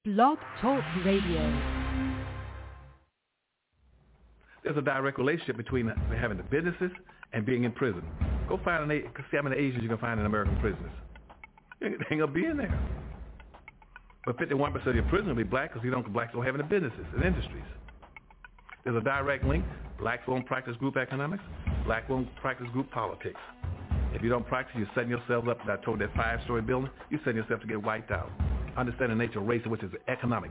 Blog Talk Radio. There's a direct relationship between having the businesses and being in prison. Go find see how many Asians you can find in American prisons. They ain't gonna be in there. But 51% of your prisoners will be black because blacks don't have any businesses and industries. There's a direct link. Blacks won't practice group economics. Black won't practice group politics. If you don't practice, you're setting yourself up. I told that 5-story building, you're setting yourself to get wiped out. Understand the nature of race, which is economics.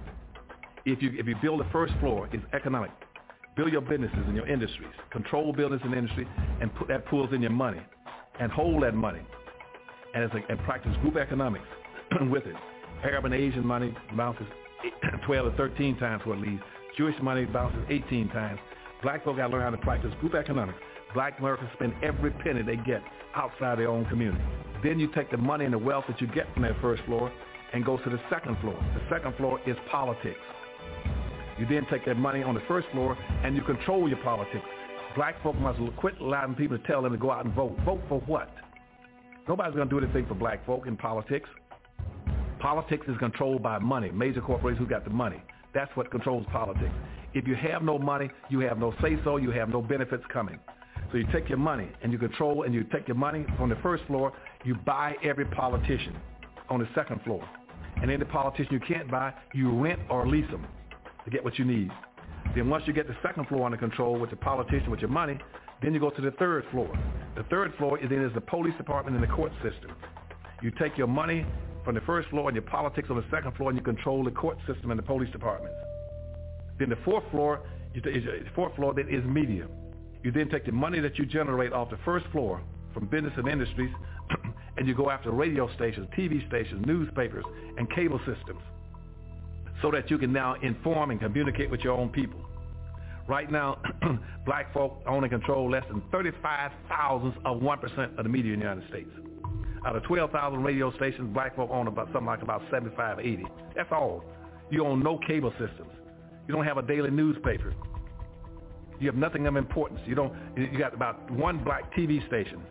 If you build the first floor, it's economic. Build your businesses and your industries. Control business and industry, and put that pools in your money, and hold that money, and practice group economics with it. Arab and Asian money bounces 12 to 13 times what it leaves. Jewish money bounces 18 times. Black folk got to learn how to practice group economics. Black Americans spend every penny they get outside their own community. Then you take the money and the wealth that you get from that first floor and go to the second floor. The second floor is politics. You then take that money on the first floor and you control your politics. Black folk must quit allowing people to tell them to go out and vote. Vote for what? Nobody's going to do anything for black folk in politics. Politics is controlled by money, major corporations who got the money. That's what controls politics. If you have no money, you have no say-so, you have no benefits coming. So you take your money and you control, and you take your money from the first floor, you buy every politician on the second floor. And any politician you can't buy, you rent or lease them to get what you need. Then once you get the second floor under control with the politician, with your money, then you go to the third floor. The third floor is the police department and the court system. You take your money from the first floor and your politics on the second floor, and you control the court system and the police departments. Then the fourth floor then is media. You then take the money that you generate off the first floor from business and industries, and you go after radio stations, TV stations, newspapers, and cable systems, so that you can now inform and communicate with your own people. Right now, black folk own and control less than 35 thousandths of 1% of the media in the United States. Out of 12,000 radio stations, black folk own about 75, 80. That's all. You own no cable systems. You don't have a daily newspaper. You have nothing of importance. You got about one black TV station.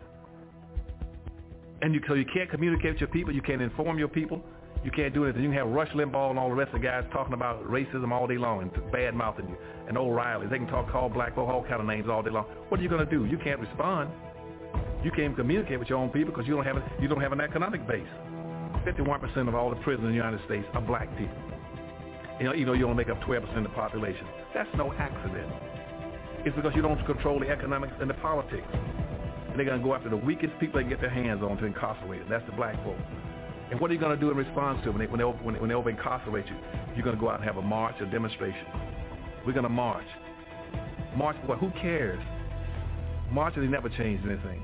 And so you can't communicate with your people. You can't inform your people. You can't do anything. You can have Rush Limbaugh and all the rest of the guys talking about racism all day long and bad-mouthing you. And O'Reilly. They can call black folk all kind of names all day long. What are you going to do? You can't respond. You can't communicate with your own people because you don't have an economic base. 51% of all the prisoners in the United States are black people. You only make up 12% of the population. That's no accident. It's because you don't control the economics and the politics. And they're going to go after the weakest people they can get their hands on to incarcerate them. That's the black folk. And what are you going to do in response to it when they over-incarcerate you? You're going to go out and have a march, a demonstration. We're going to march. March for what? Who cares? Marching never changed anything.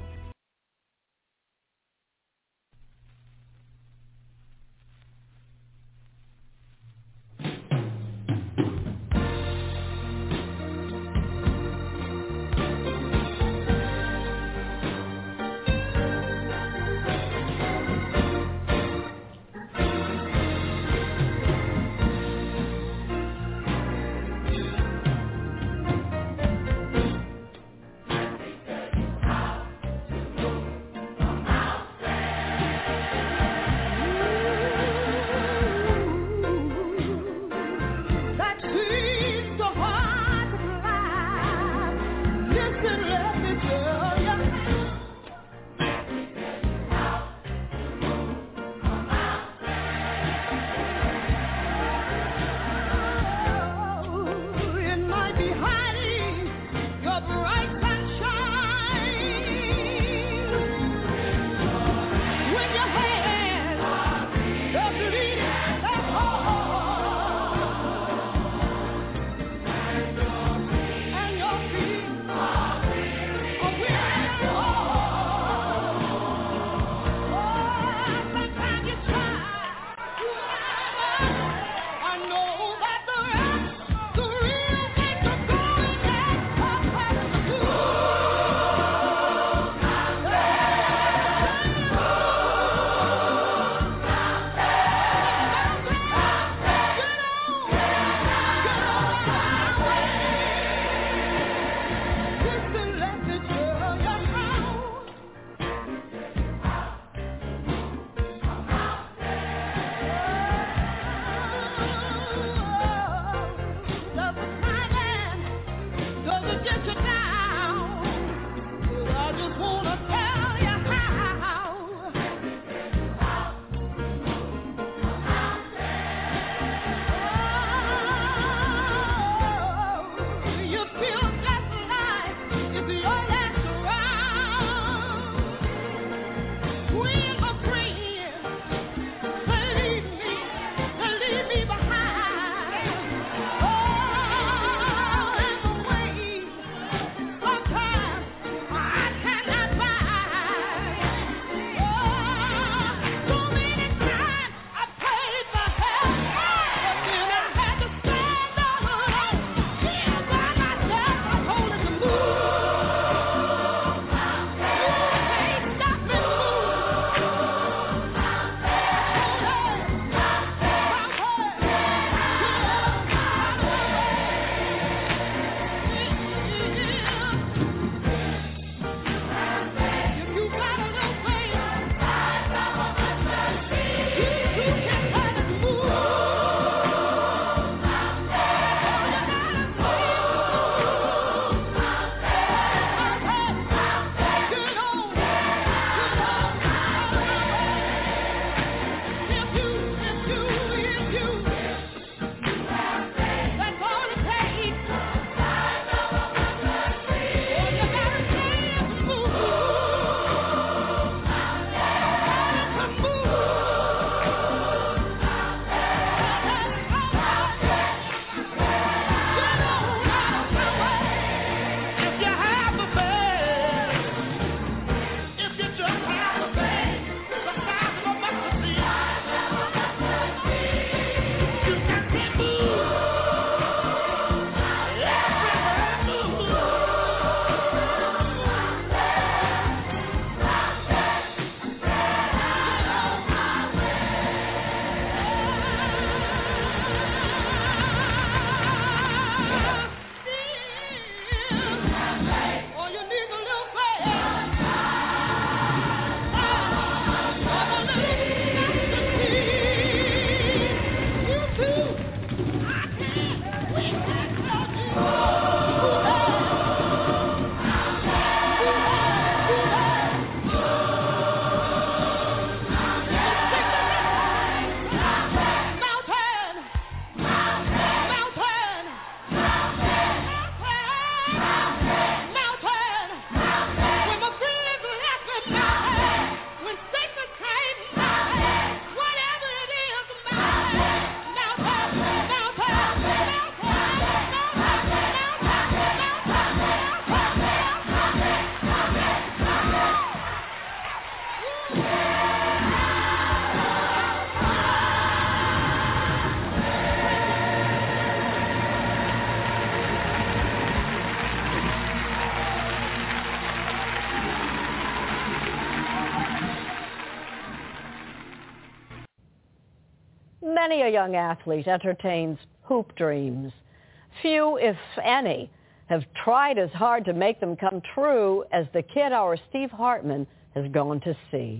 Many a young athlete entertains hoop dreams. Few, if any, have tried as hard to make them come true as the kid our Steve Hartman has gone to see.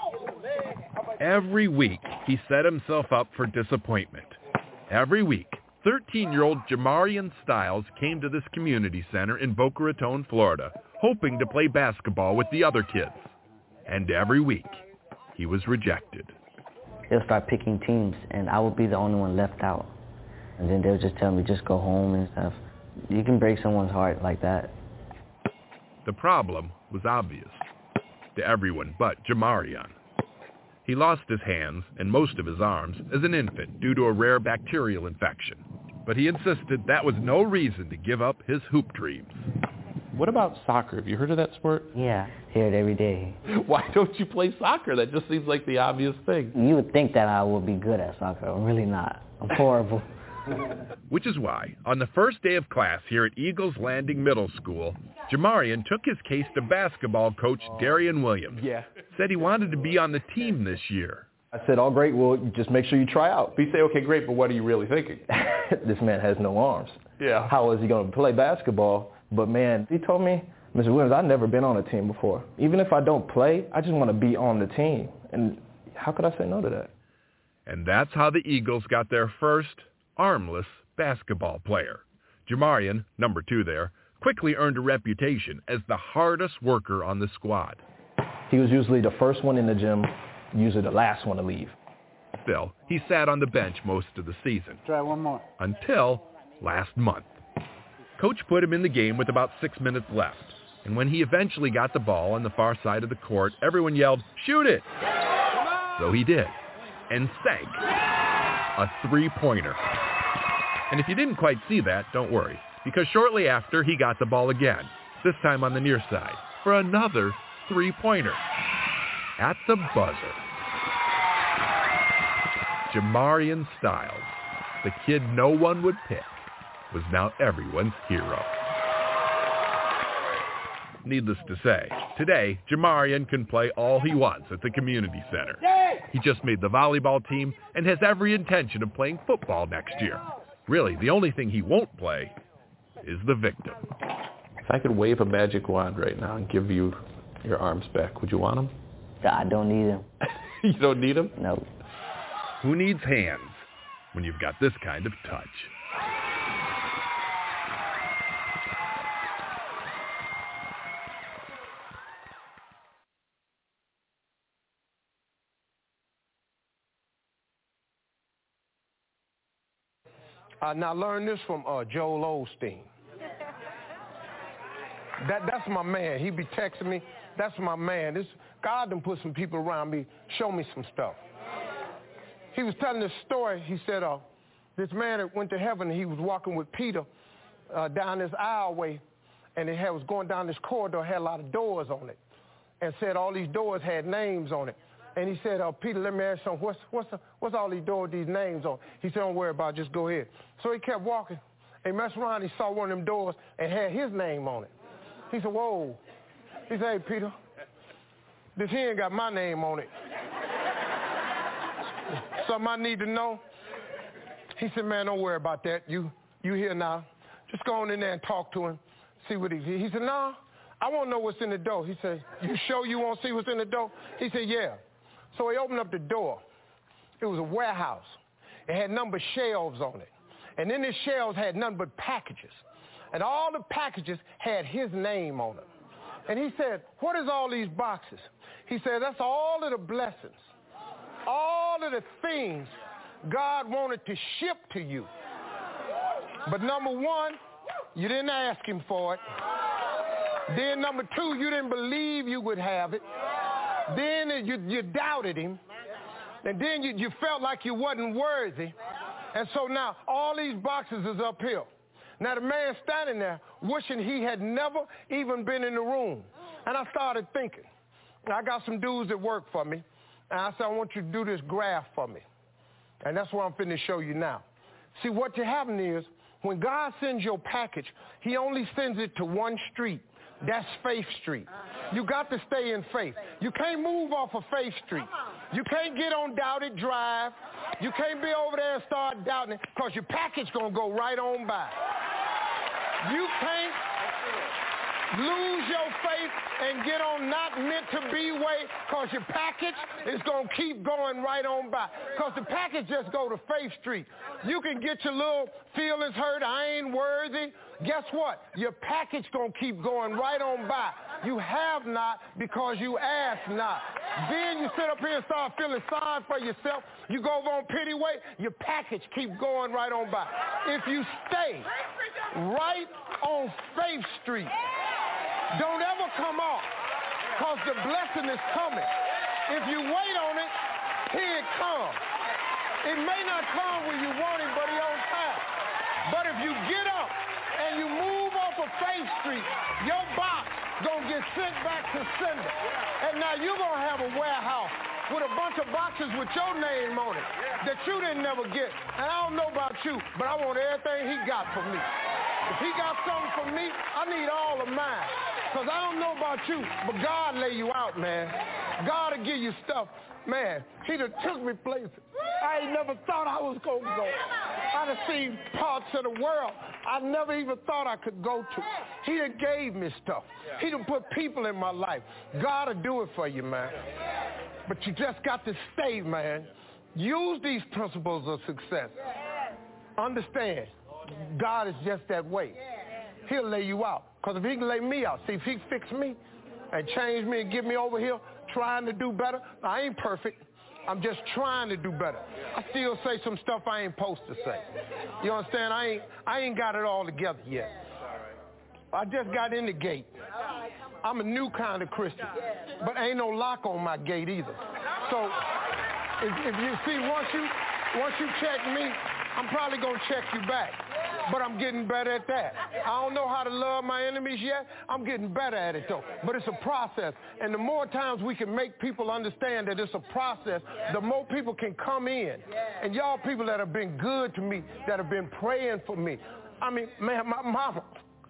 Every week, he set himself up for disappointment. Every week, 13-year-old Jamarian Styles came to this community center in Boca Raton, Florida, hoping to play basketball with the other kids. And every week, he was rejected. They'll start picking teams, and I would be the only one left out. And then they'll just tell me, just go home and stuff. You can break someone's heart like that. The problem was obvious to everyone but Jamarian. He lost his hands and most of his arms as an infant due to a rare bacterial infection. But he insisted that was no reason to give up his hoop dreams. What about soccer? Have you heard of that sport? Yeah, hear it every day. Why don't you play soccer? That just seems like the obvious thing. You would think that I would be good at soccer. I'm really not. I'm horrible. Which is why, on the first day of class here at Eagles Landing Middle School, Jamarian took his case to basketball coach Darian Williams. Said he wanted to be on the team this year. I said, oh, great, well, just make sure you try out. You say, okay, great, but what are you really thinking? This man has no arms. Yeah. How is he going to play basketball? But, man, he told me, Mr. Williams, I've never been on a team before. Even if I don't play, I just want to be on the team. And how could I say no to that? And that's how the Eagles got their first armless basketball player. Jamarian, number 2 there, quickly earned a reputation as the hardest worker on the squad. He was usually the first one in the gym, usually the last one to leave. Still, he sat on the bench most of the season. Try one more. Until last month. Coach put him in the game with about 6 minutes left. And when he eventually got the ball on the far side of the court, everyone yelled, "Shoot it!" So he did. And sank a 3-pointer. And if you didn't quite see that, don't worry, because shortly after he got the ball again, this time on the near side, for another 3-pointer. At the buzzer. Jamarian Styles, the kid no one would pick, was now everyone's hero. Needless to say, today, Jamarian can play all he wants at the community center. He just made the volleyball team and has every intention of playing football next year. Really, the only thing he won't play is the victim. If I could wave a magic wand right now and give you your arms back, would you want them? I don't need them. You don't need them? No. Who needs hands when you've got this kind of touch? Now learn this from Joel Osteen. That's my man. He be texting me. That's my man. God done put some people around me, show me some stuff. He was telling this story. He said this man that went to heaven, he was walking with Peter down this aisleway, and it was going down this corridor, had a lot of doors on it, and said all these doors had names on it. And he said, Peter, let me ask you something. What's all these doors, these names on? He said, don't worry about it, just go ahead. So he kept walking. He messed around, he saw one of them doors and had his name on it. He said, whoa. He said, hey, Peter, this here ain't got my name on it. Something I need to know? He said, man, don't worry about that. You here now. Just go on in there and talk to him, see what he said, no, I want to know what's in the door. He said, you sure you want to see what's in the door? He said, yeah. So he opened up the door. It was a warehouse. It had number shelves on it. And then the shelves had nothing but packages. And all the packages had his name on them. And he said, what is all these boxes? He said, that's all of the blessings, all of the things God wanted to ship to you. But number one, you didn't ask him for it. Then number two, you didn't believe you would have it. Then you doubted him. And then you felt like you wasn't worthy. And so now all these boxes is uphill. Now the man standing there wishing he had never even been in the room. And I started thinking. I got some dudes that work for me. And I said, I want you to do this graph for me. And that's what I'm finna show you now. See, what happening is when God sends your package, he only sends it to one street. That's Faith Street. You got to stay in faith. You can't move off of Faith Street. You can't get on Doubted Drive You can't be over there and start doubting it because your package going to go right on by. You can't lose your faith and get on not meant to be way because your package is going to keep going right on by. Because the package just go to Faith Street. You can get your little feelings hurt, I ain't worthy. Guess what? Your package going to keep going right on by. You have not because you ask not. Then you sit up here and start feeling sorry for yourself. You go over on pity weight, your package keep going right on by. If you stay right on Faith Street, don't ever come off because the blessing is coming. If you wait on it, here it comes. It may not come when you want it, but it's on time. But if you get up and you move off of Faith Street, your box gonna get sent back to sender. And now you're gonna have a warehouse with a bunch of boxes with your name on it that you didn't never get. And I don't know about you, but I want everything he got for me. If he got something for me, I need all of mine. Because I don't know about you, but God lay you out, man. God will give you stuff. Man, he done took me places I ain't never thought I was going to go. I done seen parts of the world I never even thought I could go to. He done gave me stuff. He done put people in my life. God will do it for you, man. But you just got to stay, man. Use these principles of success. Understand, God is just that way. He'll lay you out. Because if he can lay me out, see, if he fix me and change me and get me over here trying to do better, I ain't perfect. I'm just trying to do better. I still say some stuff I ain't supposed to say. You understand? I ain't got it all together yet. I just got in the gate. I'm a new kind of Christian, but ain't no lock on my gate either. So if you see, once you check me, I'm probably going to check you back. But I'm getting better at that. I don't know how to love my enemies yet. I'm getting better at it, though. But it's a process. And the more times we can make people understand that it's a process, the more people can come in. And y'all people that have been good to me, that have been praying for me. I mean, man, my mama,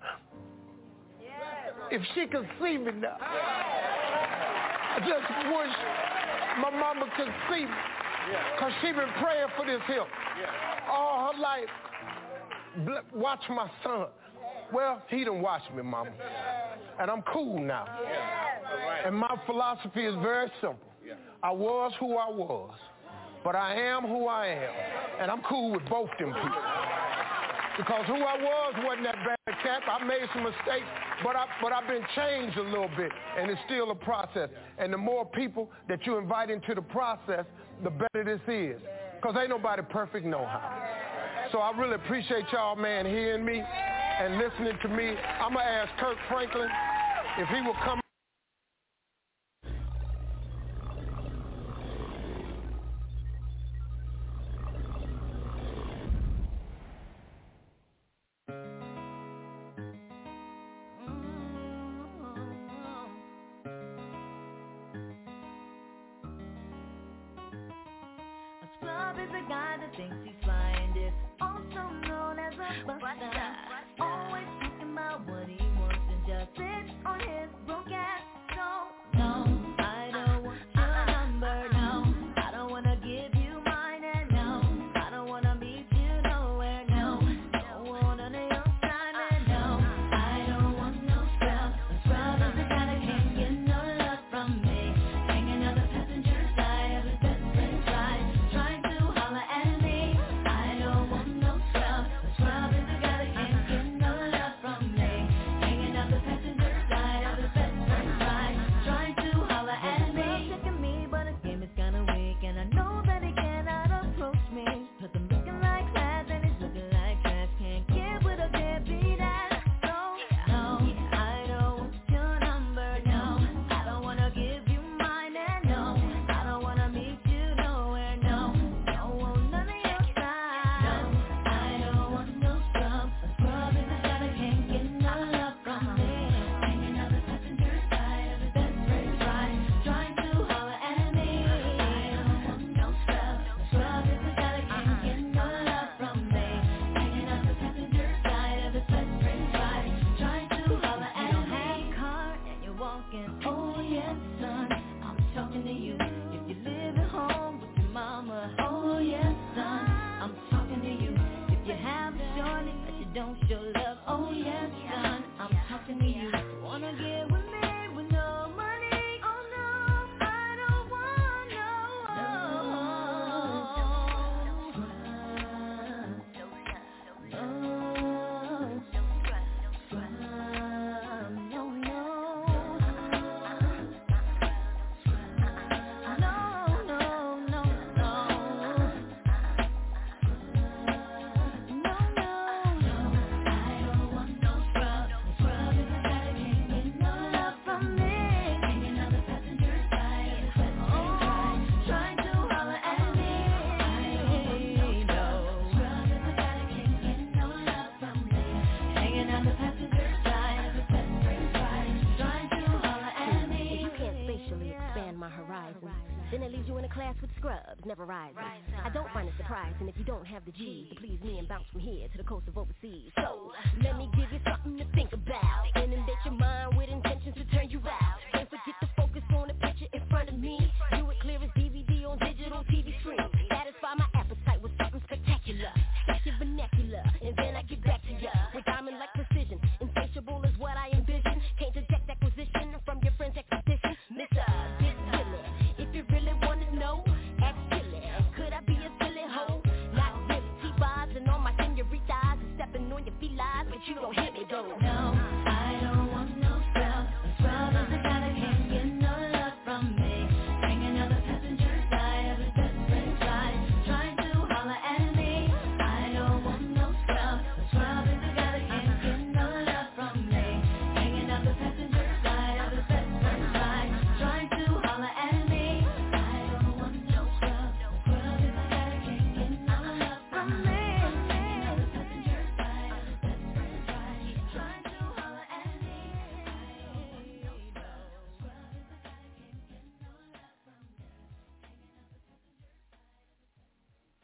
if she could see me now, I just wish my mama could see me. Because she been praying for this here all her life. Watch my son. Well, he done watched me, mama. And I'm cool now. And my philosophy is very simple. I was who I was, but I am who I am. And I'm cool with both them people. Because who I was wasn't that bad cat. I made some mistakes, but I've been changed a little bit, and it's still a process. And the more people that you invite into the process, the better this is. Because ain't nobody perfect no how. So I really appreciate y'all, man, hearing me and listening to me. I'm going to ask Kirk Franklin if he will come. ass with scrubs, never rising. I don't find it surprising if you don't have the G's to please me and bounce from here to the coast of overseas. So, let me give you something to think about. Inundate your mind with intentions to turn you out. Don't forget to focus on the picture in front of me. Do it clear as DVD on digital TV screen. Satisfy my appetite with something spectacular. Check your vernacular, and then I get back to ya. With diamond-like precision, insatiable is what I envision. Can't detect acquisition from your friend's expedition. Mr. Get silly, if you really wanna know, act silly. Could I be a silly hoe? Not really. T-bars and all my senoritas and stepping on your felines, but you don't hit me though. No, I don't want no scrub. A scrub is the guy that can't get no love from me. Hanging on the passenger side of his best friend's ride, trying to holler at me. I don't want no scrub. A scrub is the guy that can't get no love from me. Hanging on the passenger side of his best friend's ride, trying to holler at me. I don't want no scrub. A scrub is the guy that can't get no love from me. Hanging on the passenger side of his best friend's ride, trying to holler at me. I don't want no scrub. Scrub is the guy that can't get no love from me. Hanging on the passenger side.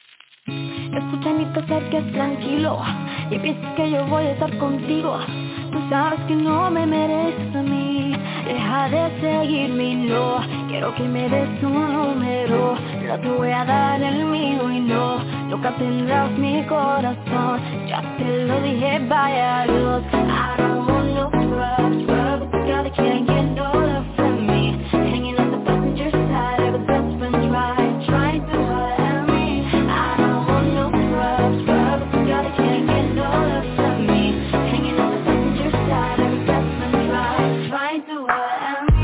Escucha y ni te acerques tranquilo y piensas que yo voy a estar contigo. tú sabes que no me mereces a mí. Deja de seguirme, no, quiero que me des tu número. No te voy a dar el mío y no, nunca tendrás mi corazón. Ya te lo dije, vaya Dios. I don't want no scrubs, but the girl that can't get no love from me. Hanging on the passenger side of a best friend's ride, trying to hurt me. I don't want no scrubs, but the girl that can't get no love from me. Hanging on the passenger side of a best friend's ride, trying to hurt me.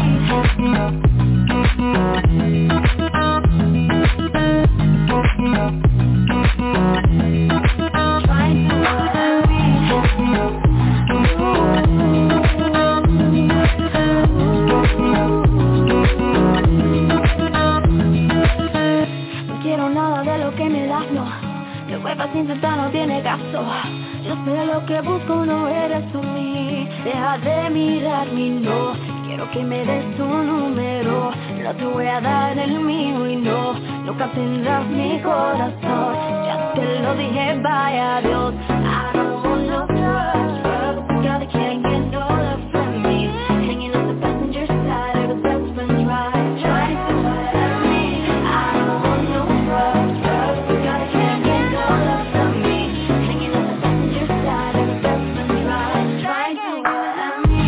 Intentar no tiene caso. Yo sé lo que busco, no eres tú mí. Deja de mirarme, no, quiero que me des tu número. No te voy a dar el mío y no, nunca tendrás mi corazón. Ya te lo dije, vaya Dios. I don't want no drugs, but the girl that can't get no love from me. Hanging on the passenger side of the best friend's ride, trying to hurt me. I don't want no drugs, but the girl that can't get no love from me. Hanging on the passenger side of the best friend's ride, trying to hurt me.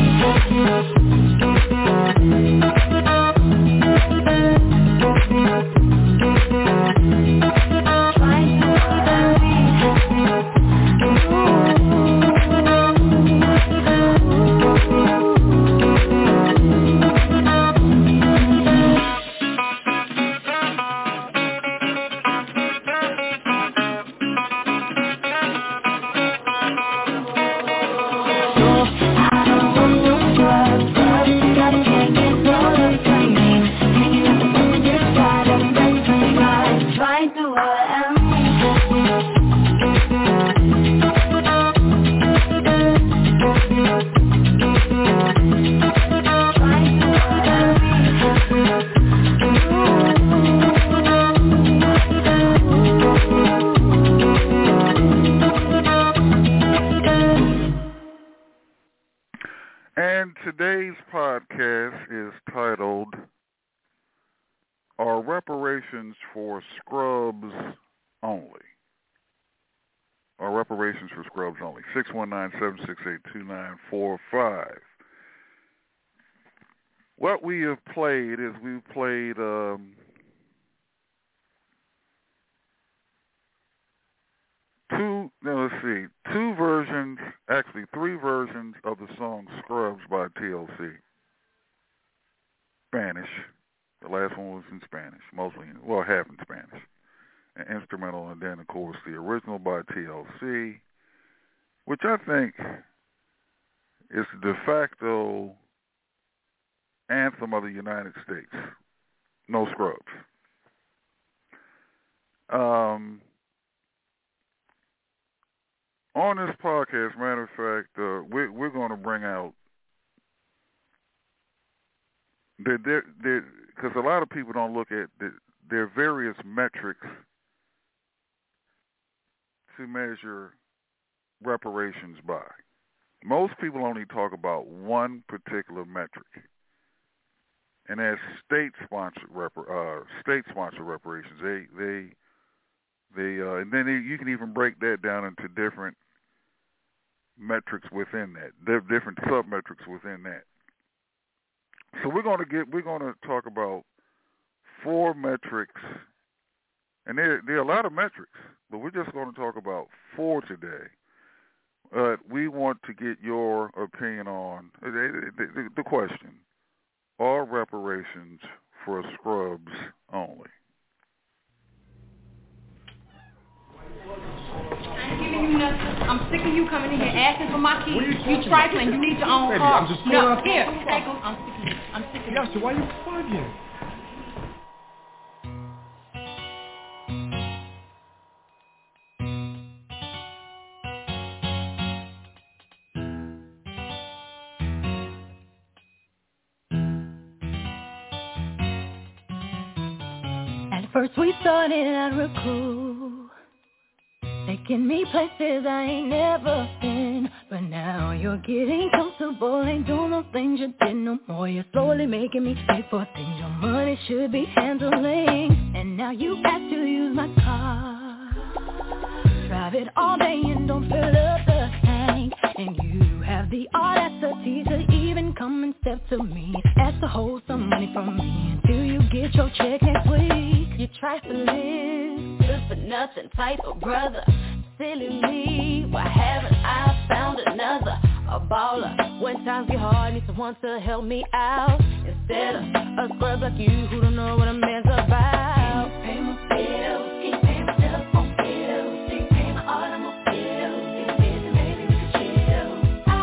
And today's podcast is titled, Are Reparations for Scrubs Only? Are Reparations for Scrubs Only? 619-768-2945. What we have played is we've played three versions of the song Scrubs by TLC. Spanish. The last one was in Spanish, half in Spanish. An instrumental, and then, of course, the original by TLC, which I think is the de facto anthem of the United States. No Scrubs. On this podcast, matter of fact, we're going to bring out because a lot of people don't look at there are various metrics to measure reparations by. Most people only talk about one particular metric, and that's state-sponsored reparations. They and then you can even break that down into different metrics within that, different sub-metrics within that. So we're going to talk about four metrics, and there are a lot of metrics, but we're just going to talk about four today. We want to get your opinion on the question: Are reparations for Scrubs only? I'm sick of you coming in here asking for my keys. You trifling. You need your own car. I'm just no, here, take them. I'm sick of you. Yasha, why are you bugging? At first we started out real cool, taking me places I ain't never been, but now you're getting comfortable, ain't doing no things you did no more. You're slowly making me pay for things your money should be handling. And now you have to use my car. Drive it all day and don't fill up the tank. And you have the audacity to even come and step to me, ask to hold some money from me until you get your check next week. You trifling, good for nothing type of brother. Silly me, why haven't I found another? A baller, when times get hard, need someone to help me out. Instead of a scrub like you who don't know what a man's about. Pay my bills, keep paying my telephone bills, keep paying my automobile. If it's busy, maybe we can chill.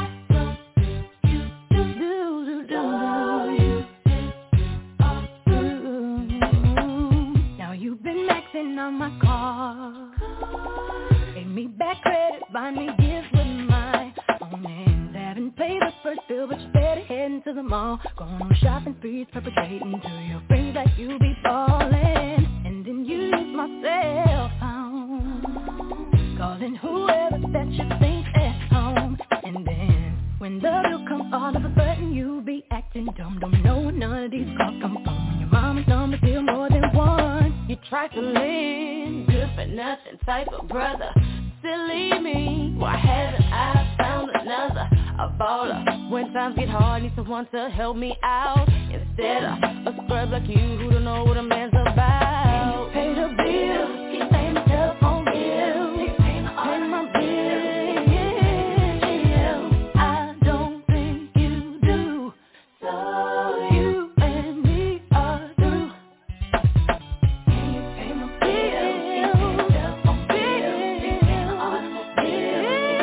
Now you've been maxing on my car. Pay me back credit, buy me gifts with my own hands. Haven't paid the first bill, but you're steady heading to the mall. Going on shopping sprees, perpetrating to your friends like you be ballin'. And then you use my cell phone, calling whoever that you think at home. And then when the bill comes, all of a sudden you be acting dumb. Don't know where none of these calls come from. When your mama's number still more than one. You trifling, good for nothing type of brother. Silly me, why haven't I found another? A baller, when times get hard, need someone to help me out. Instead of a scrub like you who don't know what a man's about. Pay the bills, keep paying my telephone bills, keep paying my bills. I don't think you do, so you and me are through. Can you pay my bills, keep paying my telephone bills, keep paying my automobile?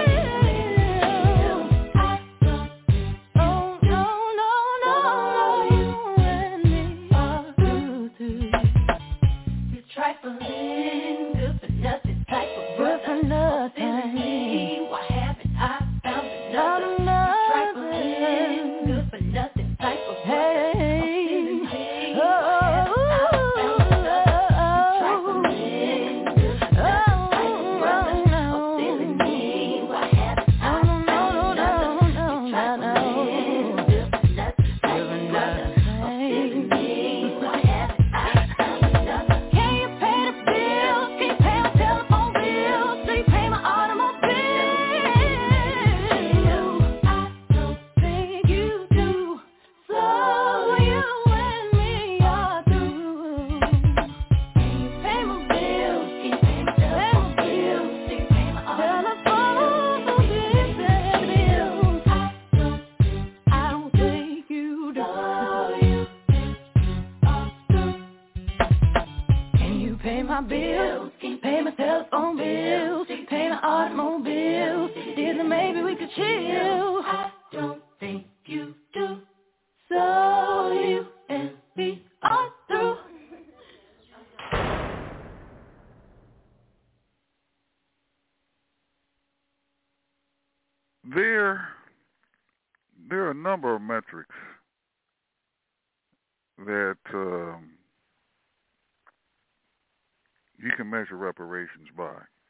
Trifling, good for nothing type of brother. Why haven't I found another? Trifling, good for nothing type of brother. Bills, pay my telephone bills, pay my automobile. Then maybe we could chill. I don't think you do, so you and me are through. There are a number of metrics that you can measure reparations by.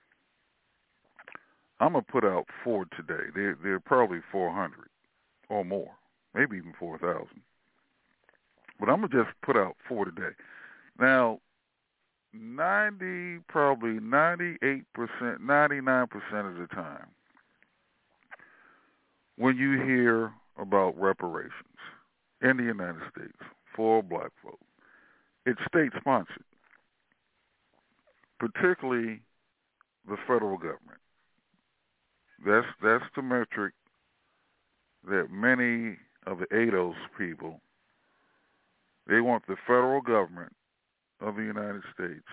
I'm going to put out 4 today. There are probably 400 or more, maybe even 4,000. But I'm going to just put out 4 today. Now, probably 98%, 99% of the time, when you hear about reparations in the United States for black folk, it's state-sponsored, particularly the federal government. That's the metric that many of the ADOS people, they want the federal government of the United States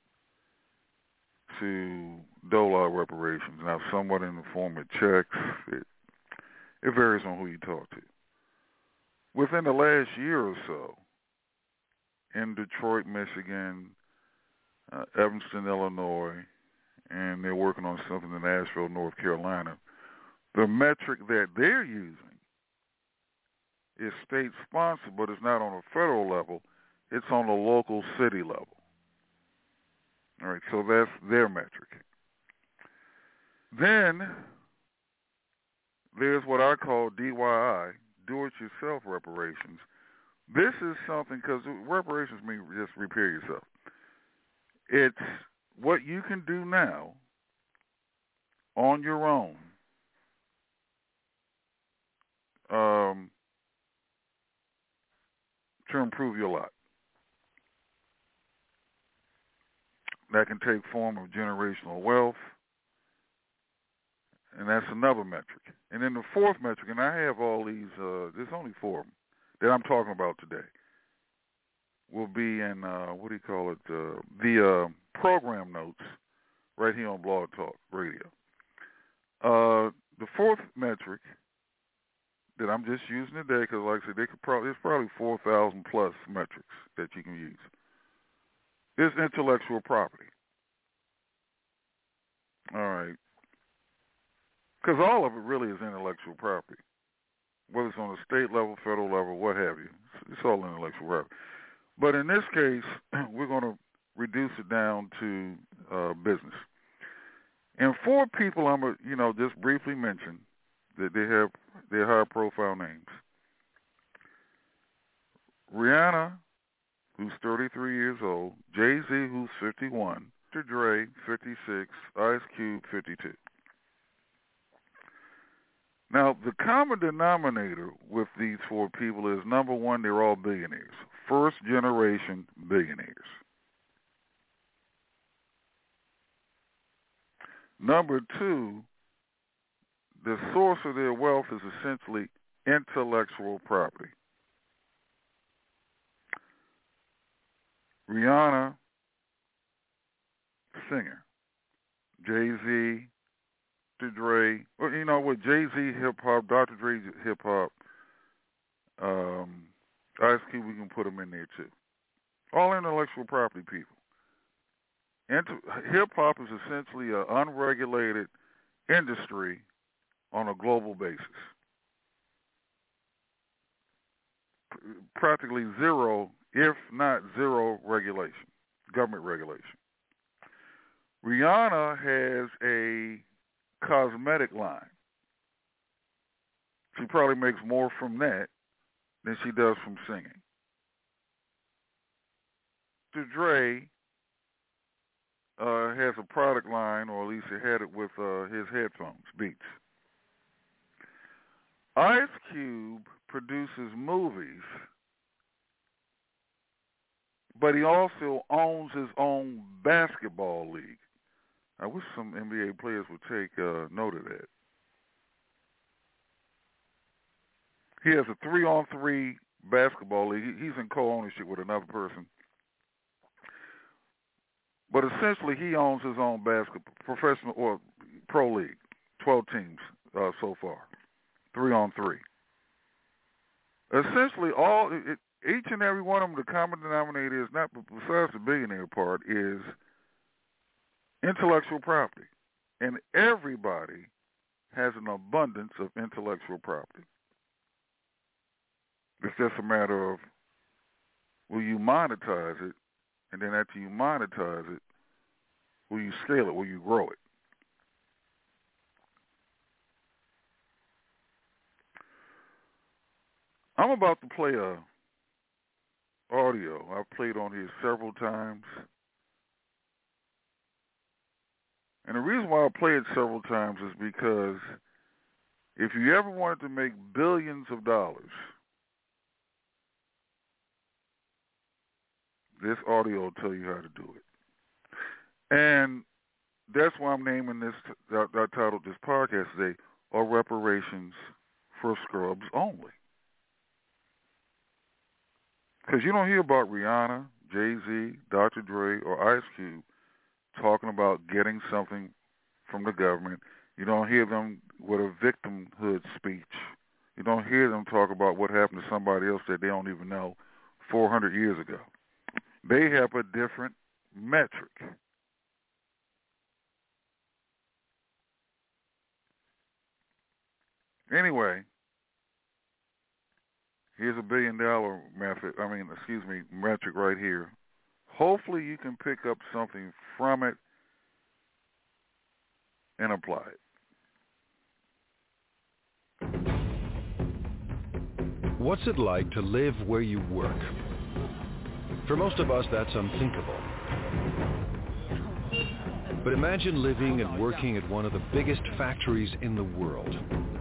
to dole out reparations. Now, somewhat in the form of checks. It varies on who you talk to. Within the last year or so, in Detroit, Michigan, Evanston, Illinois, and they're working on something in Asheville, North Carolina, the metric that they're using is state-sponsored, but it's not on a federal level. It's on a local city level. All right, so that's their metric. Then there's what I call DIY, do-it-yourself reparations. This is something, because reparations mean just repair yourself. It's what you can do now on your own to improve your lot. That can take form of generational wealth, and that's another metric. And then the fourth metric, and I have all these, there's only four of them that I'm talking about today, will be in, the program notes right here on Blog Talk Radio. The fourth metric that I'm just using today, because like I said, there's probably 4,000 plus metrics that you can use, is intellectual property. All right. Because all of it really is intellectual property, whether it's on the state level, federal level, what have you. It's all intellectual property. But in this case, we're going to reduce it down to business. And four people I'm going to, just briefly mention that they have their high-profile names. Rihanna, who's 33 years old, Jay-Z, who's 51, Dr. Dre, 56, Ice Cube, 52. Now, the common denominator with these four people is, number one, they're all billionaires, first-generation billionaires. Number two, the source of their wealth is essentially intellectual property. Rihanna, singer. Jay-Z, Dr. Dre, with Jay-Z hip-hop, Dr. Dre hip-hop, Ice Cube, we can put them in there too. All intellectual property people. Hip-hop is essentially an unregulated industry on a global basis. Practically zero, if not zero, regulation, government regulation. Rihanna has a cosmetic line. She probably makes more from that than she does from singing. Dr. Dre has a product line, or at least he had it with his headphones, Beats. Ice Cube produces movies, but he also owns his own basketball league. I wish some NBA players would take note of that. He has a 3-on-3 basketball league. He's in co-ownership with another person. But essentially, he owns his own professional or pro league, 12 teams so far, 3-on-3. Essentially, each and every one of them, the common denominator is not, besides the billionaire part, is intellectual property. And everybody has an abundance of intellectual property. It's just a matter of, will you monetize it? And then after you monetize it, will you scale it? Will you grow it? I'm about to play a audio. I've played on here several times. And the reason why I play it several times is because if you ever wanted to make billions of dollars, this audio will tell you how to do it. And that's why I'm naming this, I titled this podcast today, Are Reparations for Scrubs Only? Because you don't hear about Rihanna, Jay-Z, Dr. Dre, or Ice Cube talking about getting something from the government. You don't hear them with a victimhood speech. You don't hear them talk about what happened to somebody else that they don't even know 400 years ago. They have a different metric. Anyway, here's a $1 billion metric right here. Hopefully you can pick up something from it and apply it. What's it like to live where you work? For most of us, that's unthinkable. But imagine living and working at one of the biggest factories in the world.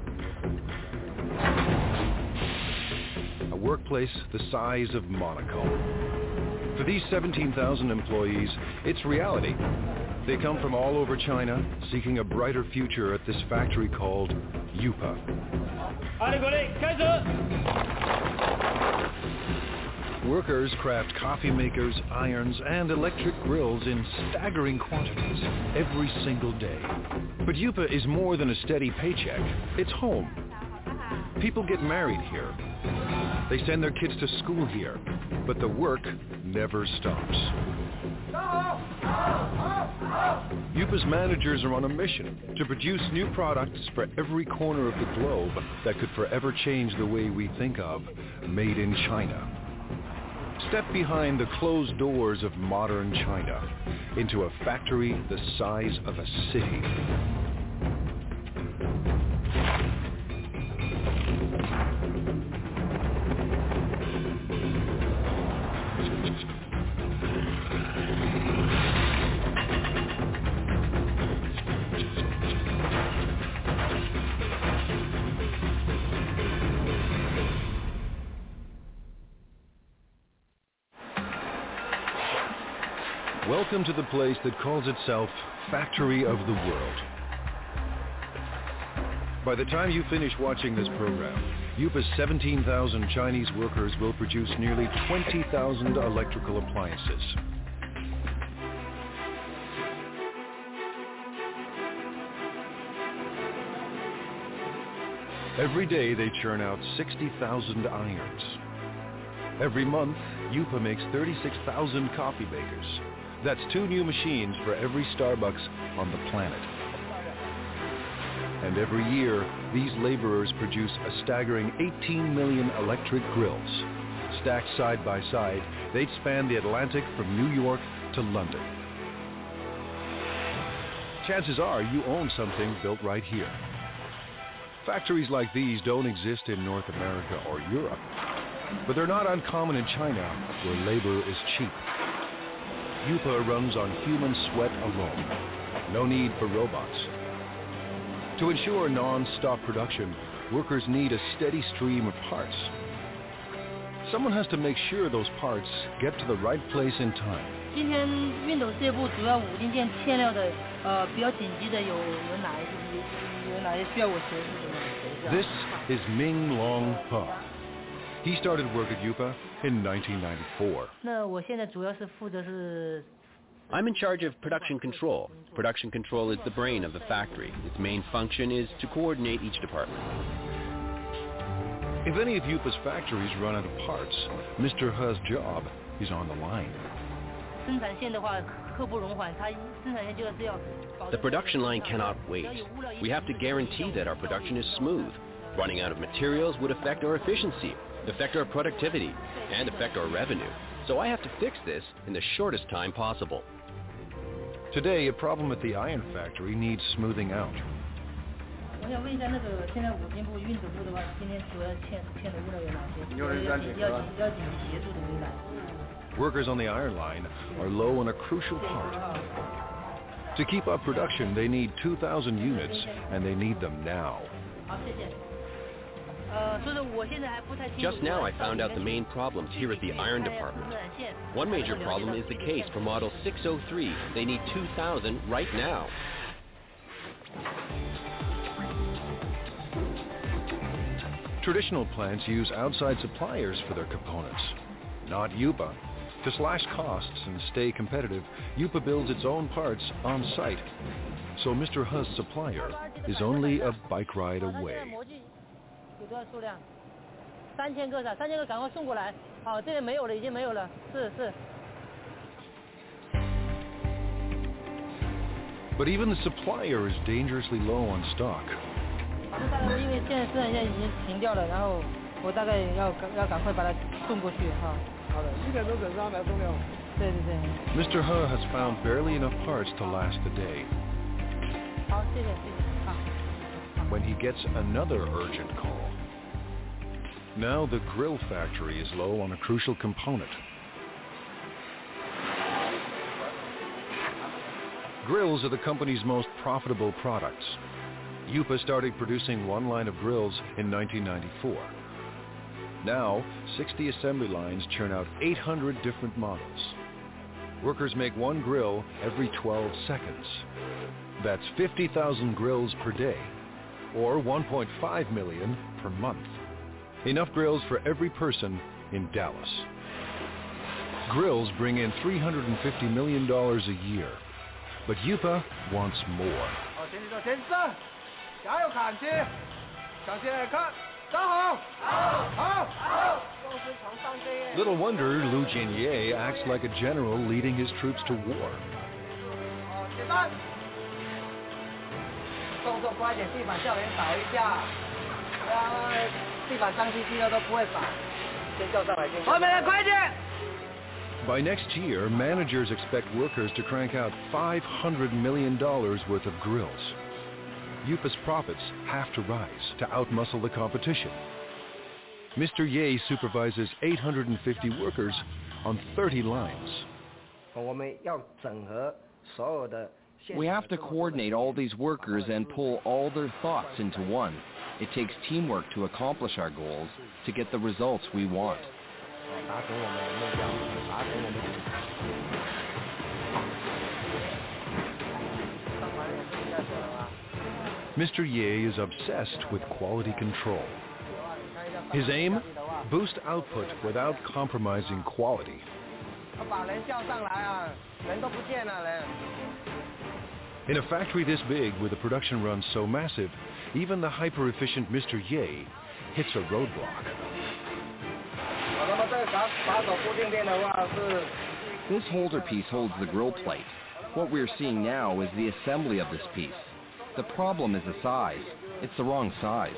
A workplace the size of Monaco. For these 17,000 employees, it's reality. They come from all over China, seeking a brighter future at this factory called Yupa. Workers craft coffee makers, irons, and electric grills in staggering quantities every single day. But Yupa is more than a steady paycheck. It's home. People get married here. They send their kids to school here, but the work never stops. Yupa's managers are on a mission to produce new products for every corner of the globe that could forever change the way we think of made in China. Step behind the closed doors of modern China into a factory the size of a city. Welcome to the place that calls itself Factory of the World. By the time you finish watching this program, Yupa's 17,000 Chinese workers will produce nearly 20,000 electrical appliances. Every day they churn out 60,000 irons. Every month, Yupa makes 36,000 coffee makers. That's 2 new machines for every Starbucks on the planet. And every year, these laborers produce a staggering 18 million electric grills. Stacked side by side, they'd span the Atlantic from New York to London. Chances are you own something built right here. Factories like these don't exist in North America or Europe, but they're not uncommon in China, where labor is cheap. Yupa runs on human sweat alone. No need for robots. To ensure non-stop production, workers need a steady stream of parts. Someone has to make sure those parts get to the right place in time. 今天熨斗事业部主要5零件欠料的，比较紧急的有哪些需要我协助的吗？ This is Ming Long He. He started work at Yupa in 1994. 那我现在主要是负责是。 I'm in charge of production control. Production control is the brain of the factory. Its main function is to coordinate each department. If any of Yupa's factories run out of parts, Mr. He's job is on the line. The production line cannot wait. We have to guarantee that our production is smooth. Running out of materials would affect our efficiency, affect our productivity, and affect our revenue. So I have to fix this in the shortest time possible. Today, a problem at the iron factory needs smoothing out. Workers on the iron line are low on a crucial part. To keep up production, they need 2,000 units, and they need them now. Just now I found out the main problems here at the iron department. One major problem is the case for model 603. They need 2,000 right now. Traditional plants use outside suppliers for their components, not Yupa. To slash costs and stay competitive, Yupa builds its own parts on site. So Mr. He's supplier is only a bike ride away. 有多少数量？3000个是3000个，赶快送过来。好，这里没有了，已经没有了。是。 But even the supplier is dangerously low on stock. 因为现在已经停掉了，然后我大概要赶快把它送过去哈。好的，1点钟整上来送掉。对。 Mr. He has found barely enough parts to last the day. 好，谢谢。好。 When he gets another urgent call. Now the grill factory is low on a crucial component. Grills are the company's most profitable products. Yupa started producing one line of grills in 1994. Now, 60 assembly lines churn out 800 different models. Workers make one grill every 12 seconds. That's 50,000 grills per day, or 1.5 million per month. Enough grills for every person in Dallas. Grills bring in $350 million a year, but Yupa wants more. Little wonder Lu Jianye acts like a general leading his troops to war. By next year, managers expect workers to crank out $500 million worth of grills. Yupa's profits have to rise to outmuscle the competition. Mr. Ye supervises 850 workers on 30 lines. We have to coordinate all these workers and pull all their thoughts into one. It takes teamwork to accomplish our goals, to get the results we want. Mr. Ye is obsessed with quality control. His aim? Boost output without compromising quality. In a factory this big, with a production run so massive, even the hyper-efficient Mr. Ye hits a roadblock. This holder piece holds the grill plate. What we're seeing now is the assembly of this piece. The problem is the size. It's the wrong size.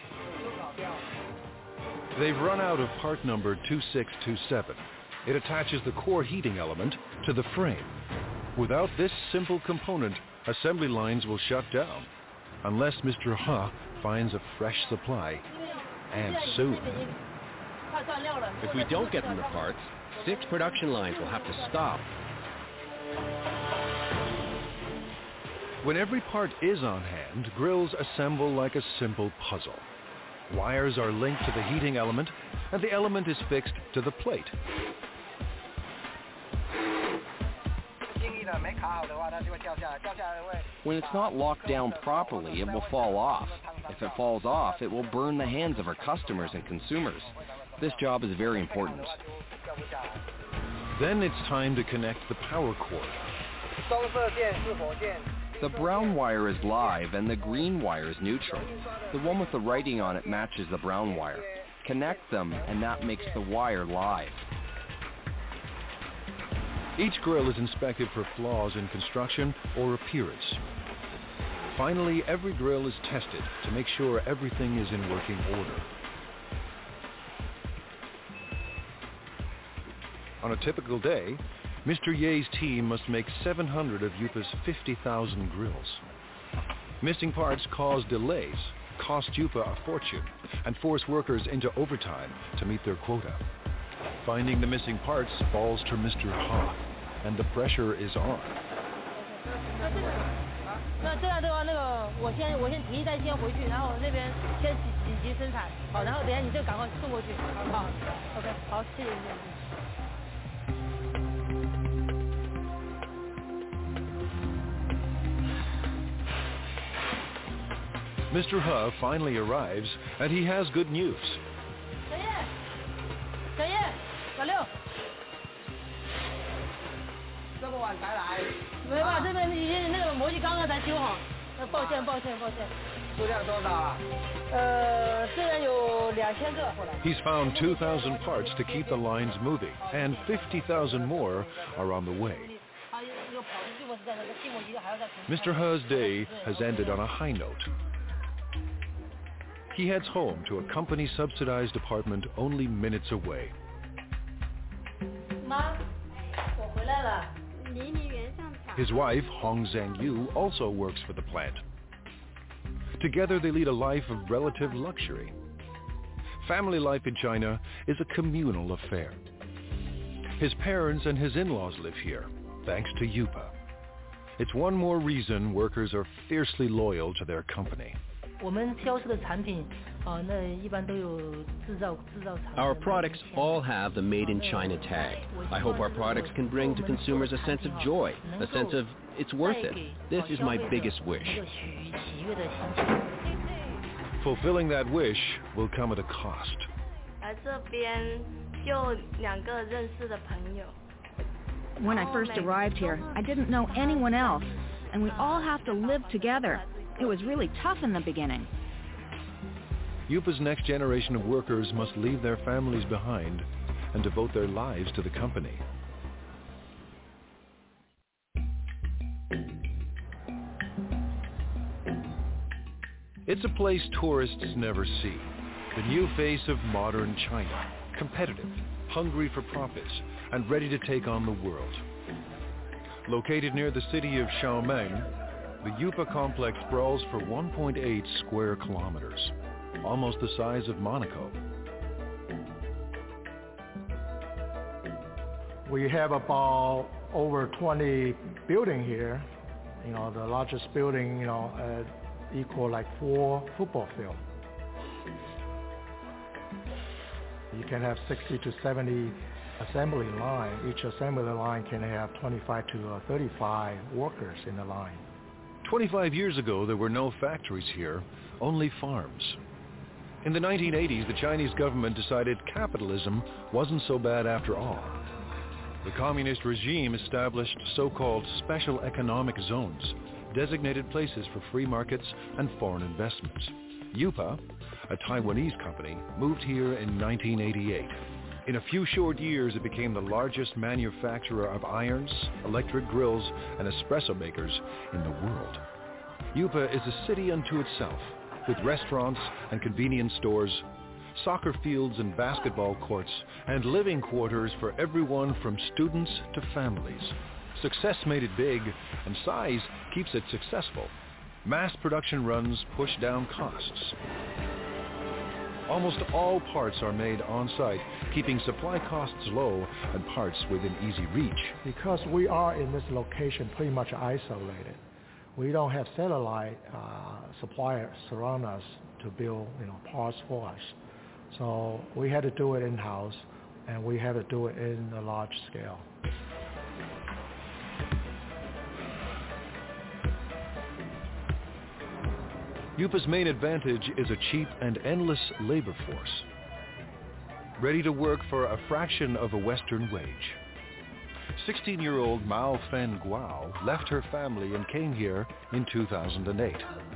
They've run out of part number 2627. It attaches the core heating element to the frame. Without this simple component, assembly lines will shut down, unless Mr. Ha finds a fresh supply, and soon. If we don't get them the parts, 6 production lines will have to stop. When every part is on hand, grills assemble like a simple puzzle. Wires are linked to the heating element, and the element is fixed to the plate. When it's not locked down properly, it will fall off. If it falls off, it will burn the hands of our customers and consumers. This job is very important. Then it's time to connect the power cord. The brown wire is live and the green wire is neutral. The one with the writing on it matches the brown wire. Connect them and that makes the wire live. Each grill is inspected for flaws in construction or appearance. Finally, every grill is tested to make sure everything is in working order. On a typical day, Mr. Ye's team must make 700 of Yupa's 50,000 grills. Missing parts cause delays, cost Yupa a fortune, and force workers into overtime to meet their quota. Finding the missing parts falls to Mr. Ha, and the pressure is on. 那这样的话，我先提一袋先回去，然后那边先紧急生产，好，然后等一下你就赶快送过去，好不好 ？OK， 好，谢谢你。 Mr. He finally arrives, and he has good news. 小叶，小六，这么晚才来？没办法，这边已经那个模具刚刚才修好，抱歉。数量多少啊？这边有2000个过来。 He's found 2,000 parts to keep the lines moving, and 50,000 more are on the way. Mr. He's day has ended on a high note. He heads home to a company-subsidized apartment only minutes away. 妈，我回来了。 His wife, Hong Zhangyu, also works for the plant. Together they lead a life of relative luxury. Family life in China is a communal affair. His parents and his in-laws live here, thanks to Yupa. It's one more reason workers are fiercely loyal to their company. Our products all have the Made in China tag. I hope our products can bring to consumers a sense of joy, a sense of it's worth it. This is my biggest wish. Fulfilling that wish will come at a cost. When I first arrived here, I didn't know anyone else, and we all have to live together. It was really tough in the beginning. Yupa's next generation of workers must leave their families behind and devote their lives to the company. It's a place tourists never see. The new face of modern China, competitive, hungry for profits, and ready to take on the world. Located near the city of Xiaomeng, the Yupa complex sprawls for 1.8 square kilometers, almost the size of Monaco. We have about over 20 buildings here. The largest building, equal like 4 football fields. You can have 60 to 70 assembly line. Each assembly line can have 25 to 35 workers in the line. 25 years ago, there were no factories here, only farms. In the 1980s, the Chinese government decided capitalism wasn't so bad after all. The communist regime established so-called special economic zones, designated places for free markets and foreign investments. Yupa, a Taiwanese company, moved here in 1988. In a few short years, it became the largest manufacturer of irons, electric grills, and espresso makers in the world. Yupa is a city unto itself, with restaurants and convenience stores, soccer fields and basketball courts, and living quarters for everyone from students to families. Success made it big, and size keeps it successful. Mass production runs push down costs. Almost all parts are made on-site, keeping supply costs low and parts within easy reach. Because we are in this location pretty much isolated, we don't have satellite suppliers surround us to build parts for us. So we had to do it in-house, and we had to do it in a large scale. Yupa's main advantage is a cheap and endless labor force, ready to work for a fraction of a Western wage. 16-year-old Mao Fen Guo left her family and came here in 2008.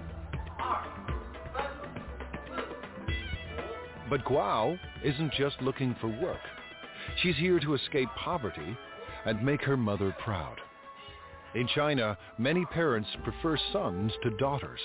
But Guo isn't just looking for work. She's here to escape poverty and make her mother proud. In China, many parents prefer sons to daughters.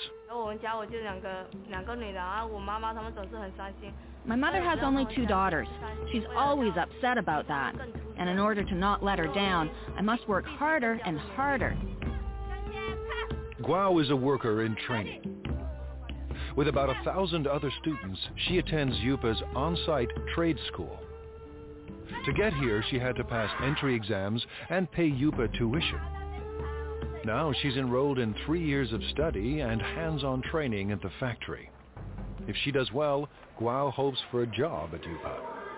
My mother has only 2 daughters. She's always upset about that. And in order to not let her down, I must work harder and harder. Guo is a worker in training. With about 1,000 other students, she attends Yupa's on-site trade school. To get here, she had to pass entry exams and pay Yupa tuition. Now she's enrolled in 3 years of study and hands-on training at the factory. If she does well, Guo hopes for a job at Yupa.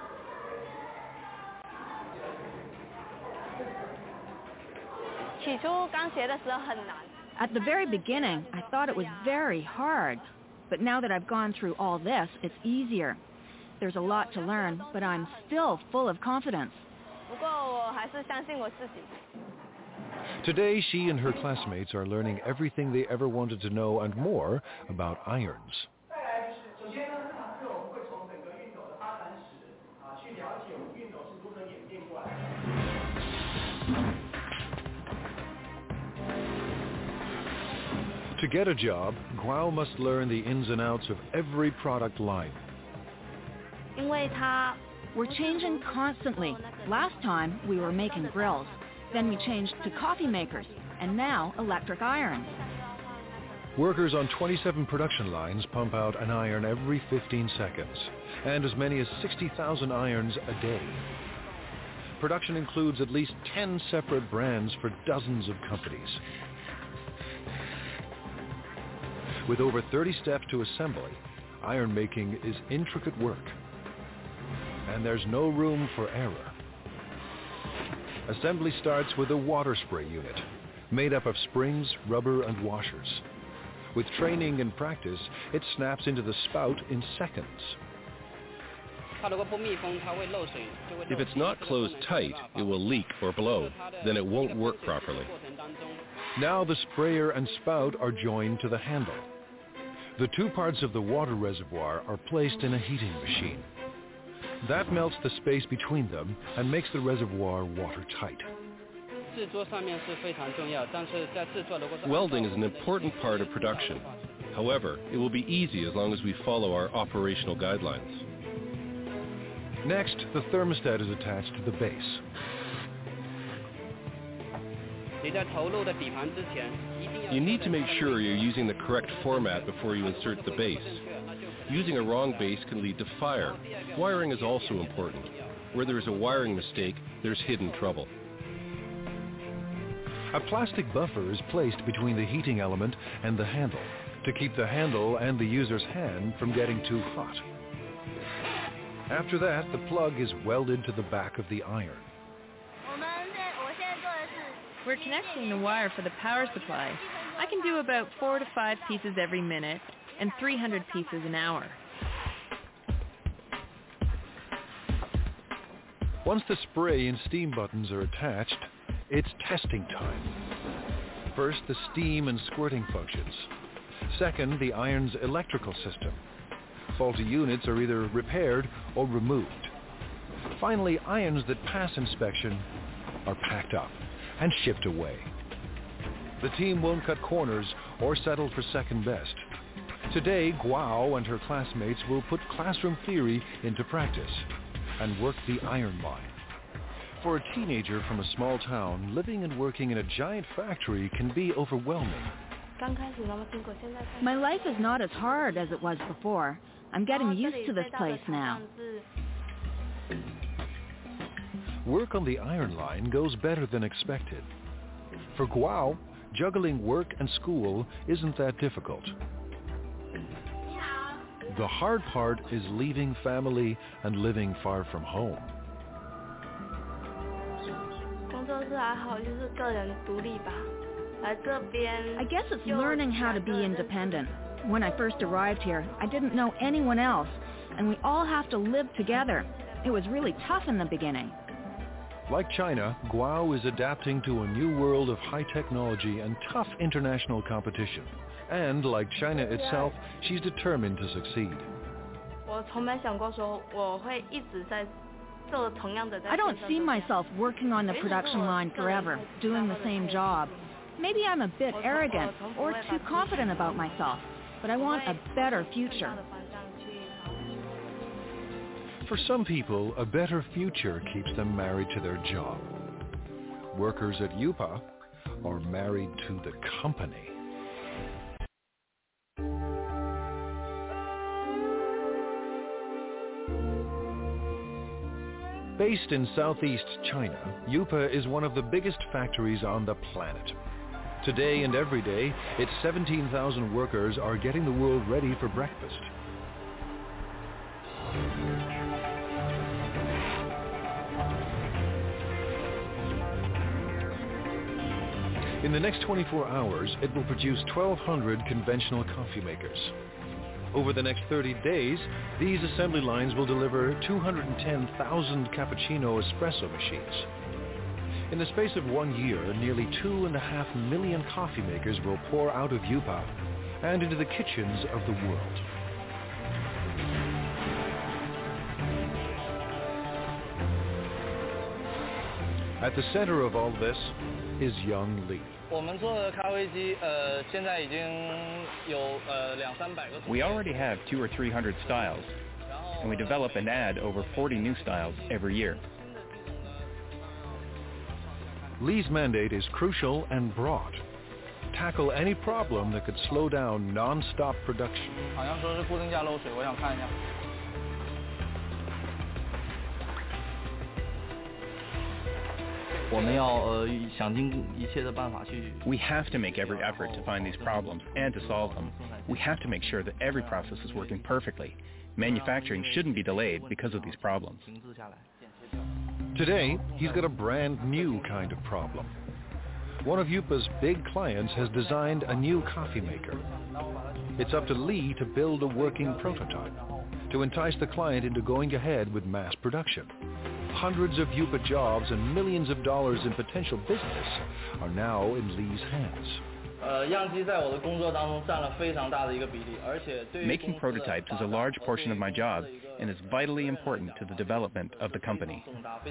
At the very beginning, I thought it was very hard. But now that I've gone through all this, it's easier. There's a lot to learn, but I'm still full of confidence. Today, she and her classmates are learning everything they ever wanted to know and more about irons. To get a job, Guo must learn the ins and outs of every product line. We're changing constantly. Last time, we were making grills. Then we changed to coffee makers, and now electric irons. Workers on 27 production lines pump out an iron every 15 seconds, and as many as 60,000 irons a day. Production includes at least 10 separate brands for dozens of companies. With over 30 steps to assembly, iron making is intricate work, and there's no room for error. Assembly starts with a water spray unit, made up of springs, rubber, and washers. With training and practice, it snaps into the spout in seconds. If it's not closed tight, it will leak or blow. Then it won't work properly. Now the sprayer and spout are joined to the handle. The two parts of the water reservoir are placed in a heating machine. That melts the space between them and makes the reservoir watertight. Welding is an important part of production. However, it will be easy as long as we follow our operational guidelines. Next, the thermostat is attached to the base. You need to make sure you're using the correct format before you insert the base. Using a wrong base can lead to fire. Wiring is also important. Where there is a wiring mistake, there's hidden trouble. A plastic buffer is placed between the heating element and the handle to keep the handle and the user's hand from getting too hot. After that, the plug is welded to the back of the iron. We're connecting the wire for the power supply. I can do about 4 to 5 pieces every minute and 300 pieces an hour. Once the spray and steam buttons are attached, it's testing time. First, the steam and squirting functions. Second, the iron's electrical system. Faulty units are either repaired or removed. Finally, irons that pass inspection are packed up and shipped away. The team won't cut corners or settle for second best. Today, Guo and her classmates will put classroom theory into practice and work the iron line. For a teenager from a small town, living and working in a giant factory can be overwhelming. My life is not as hard as it was before. I'm getting used to this place now. Work on the iron line goes better than expected. For Guo, juggling work and school isn't that difficult. The hard part is leaving family and living far from home. I guess it's learning how to be independent. When I first arrived here, I didn't know anyone else, and we all have to live together. It was really tough in the beginning. Like China, Guo is adapting to a new world of high technology and tough international competition. And like China itself, she's determined to succeed. I don't see myself working on the production line forever, doing the same job. Maybe I'm a bit arrogant or too confident about myself, but I want a better future. For some people, a better future keeps them married to their job. Workers at UPA are married to the company. Based in southeast China, UPA is one of the biggest factories on the planet. Today and every day, its 17,000 workers are getting the world ready for breakfast. In the next 24 hours, it will produce 1,200 conventional coffee makers. Over the next 30 days, these assembly lines will deliver 210,000 cappuccino espresso machines. In the space of 1 year, nearly 2.5 million coffee makers will pour out of UPA and into the kitchens of the world. At the center of all this is Young Li. We already have 200 or 300 styles, and we develop and add over 40 new styles every year. Li's mandate is crucial and broad. tackle any problem that could slow down non-stop production. 好像说是固定架漏水，我想看一下。 We have to make every effort to find these problems and to solve them. We have to make sure that every process is working perfectly. Manufacturing shouldn't be delayed because of these problems. Today, he's got a brand new kind of problem. One of Yupa's big clients has designed a new coffee maker. It's up to Lee to build a working prototype to entice the client into going ahead with mass production. Hundreds of Yupa jobs and millions of dollars in potential business are now in Lee's hands. Making prototypes is a large portion of my job and is vitally important to the development of the company.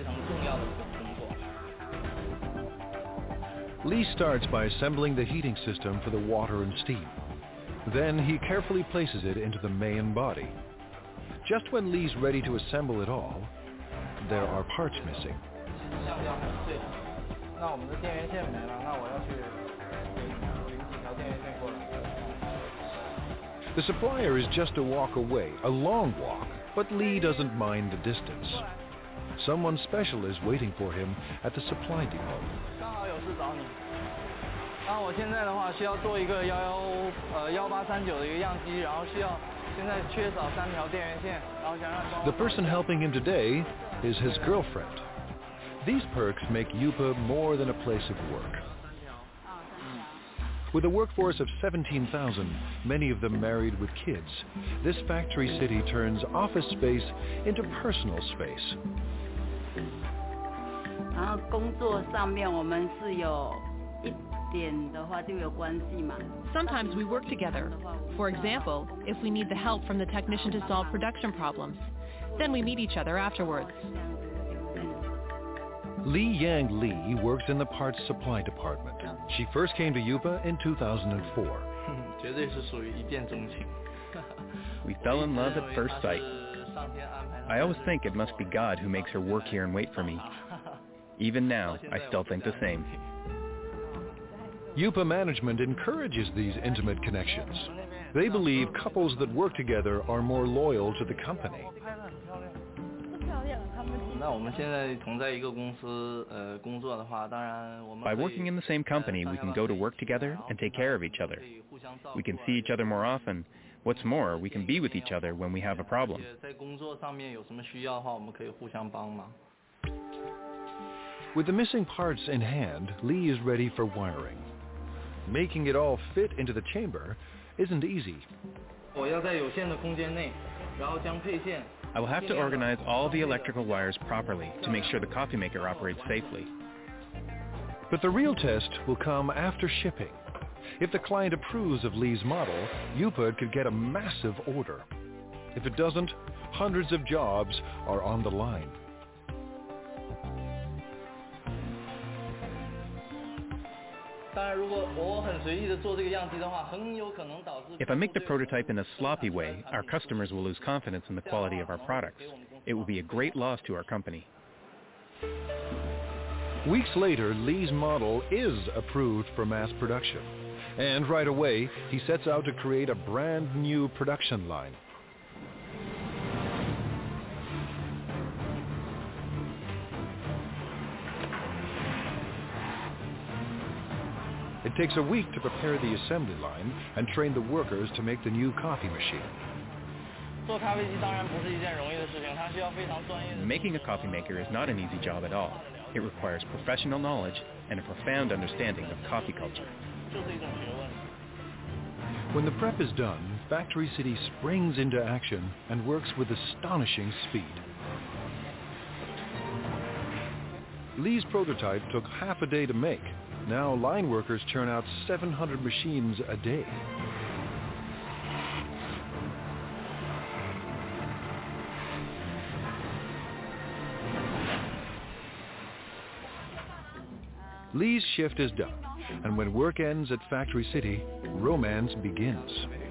Lee starts by assembling the heating system for the water and steam. Then he carefully places it into the main body. Just when Lee's ready to assemble it all, there are parts missing. The supplier is just a walk away, a long walk, but Lee doesn't mind the distance. Someone special is waiting for him at the supply depot. The person helping him today is his girlfriend. These perks make Yupa more than a place of work. With a workforce of 17,000, many of them married with kids, this factory city turns office space into personal space. Sometimes we work together. For example, if we need the help from the technician to solve production problems, then we meet each other afterwards. Li Yang Lee works in the parts supply department. She first came to Yupa in 2004. We fell in love at first sight. I always think it must be God who makes her work here and wait for me. Even now, I still think the same. Yupa management encourages these intimate connections. They believe couples that work together are more loyal to the company. By working in the same company, we can go to work together and take care of each other. We can see each other more often. What's more, we can be with each other when we have a problem. With the missing parts in hand, Lee is ready for wiring. Making it all fit into the chamber isn't easy. I will have to organize all the electrical wires properly to make sure the coffee maker operates safely. But the real test will come after shipping. If the client approves of Lee's model, Yupa could get a massive order. If it doesn't, hundreds of jobs are on the line. If I make the prototype in a sloppy way, our customers will lose confidence in the quality of our products. It will be a great loss to our company. Weeks later, Lee's model is approved for mass production. And right away, he sets out to create a brand new production line. It takes a week to prepare the assembly line and train the workers to make the new coffee machine. Making a coffee maker is not an easy job at all. It requires professional knowledge and a profound understanding of coffee culture. When the prep is done, Factory City springs into action and works with astonishing speed. Lee's prototype took half a day to make. Now line workers churn out 700 machines a day. Lee's shift is done, and when work ends at Factory City, romance begins.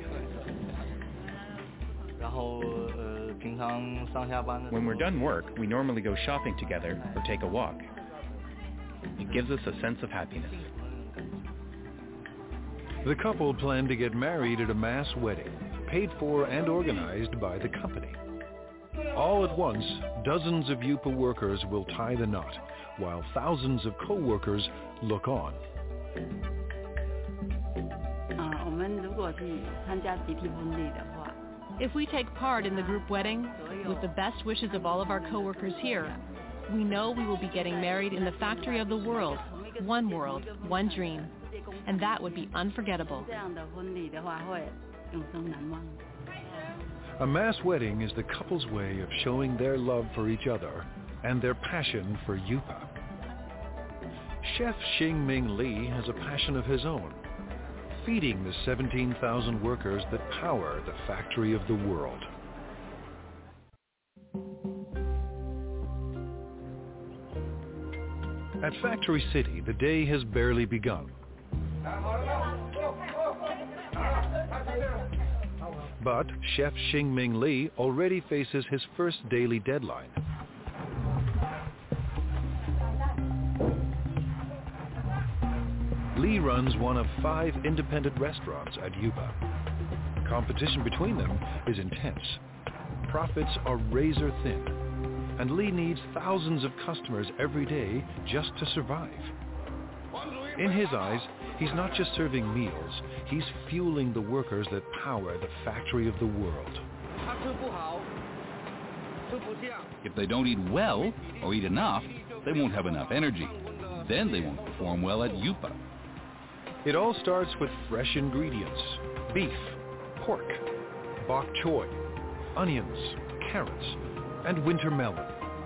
When we're done work, we normally go shopping together or take a walk. It gives us a sense of happiness. The couple planned to get married at a mass wedding, paid for and organized by the company. All at once, dozens of Yupa workers will tie the knot, while thousands of co-workers look on. If we take part in the group wedding, with the best wishes of all of our co-workers here, we know we will be getting married in the factory of the world, one dream, and that would be unforgettable. A mass wedding is the couple's way of showing their love for each other and their passion for Yupa. Chef Xingming Li has a passion of his own, feeding the 17,000 workers that power the factory of the world. At Factory City, the day has barely begun. But Chef Xingming Li already faces his first daily deadline. Li runs one of 5 independent restaurants at Yupa. Competition between them is intense. Profits are razor thin, and Li needs thousands of customers every day just to survive. In his eyes, he's not just serving meals, he's fueling the workers that power the factory of the world. If they don't eat well or eat enough, they won't have enough energy. Then they won't perform well at Yupa. It all starts with fresh ingredients: beef, pork, bok choy, onions, carrots, and winter melon.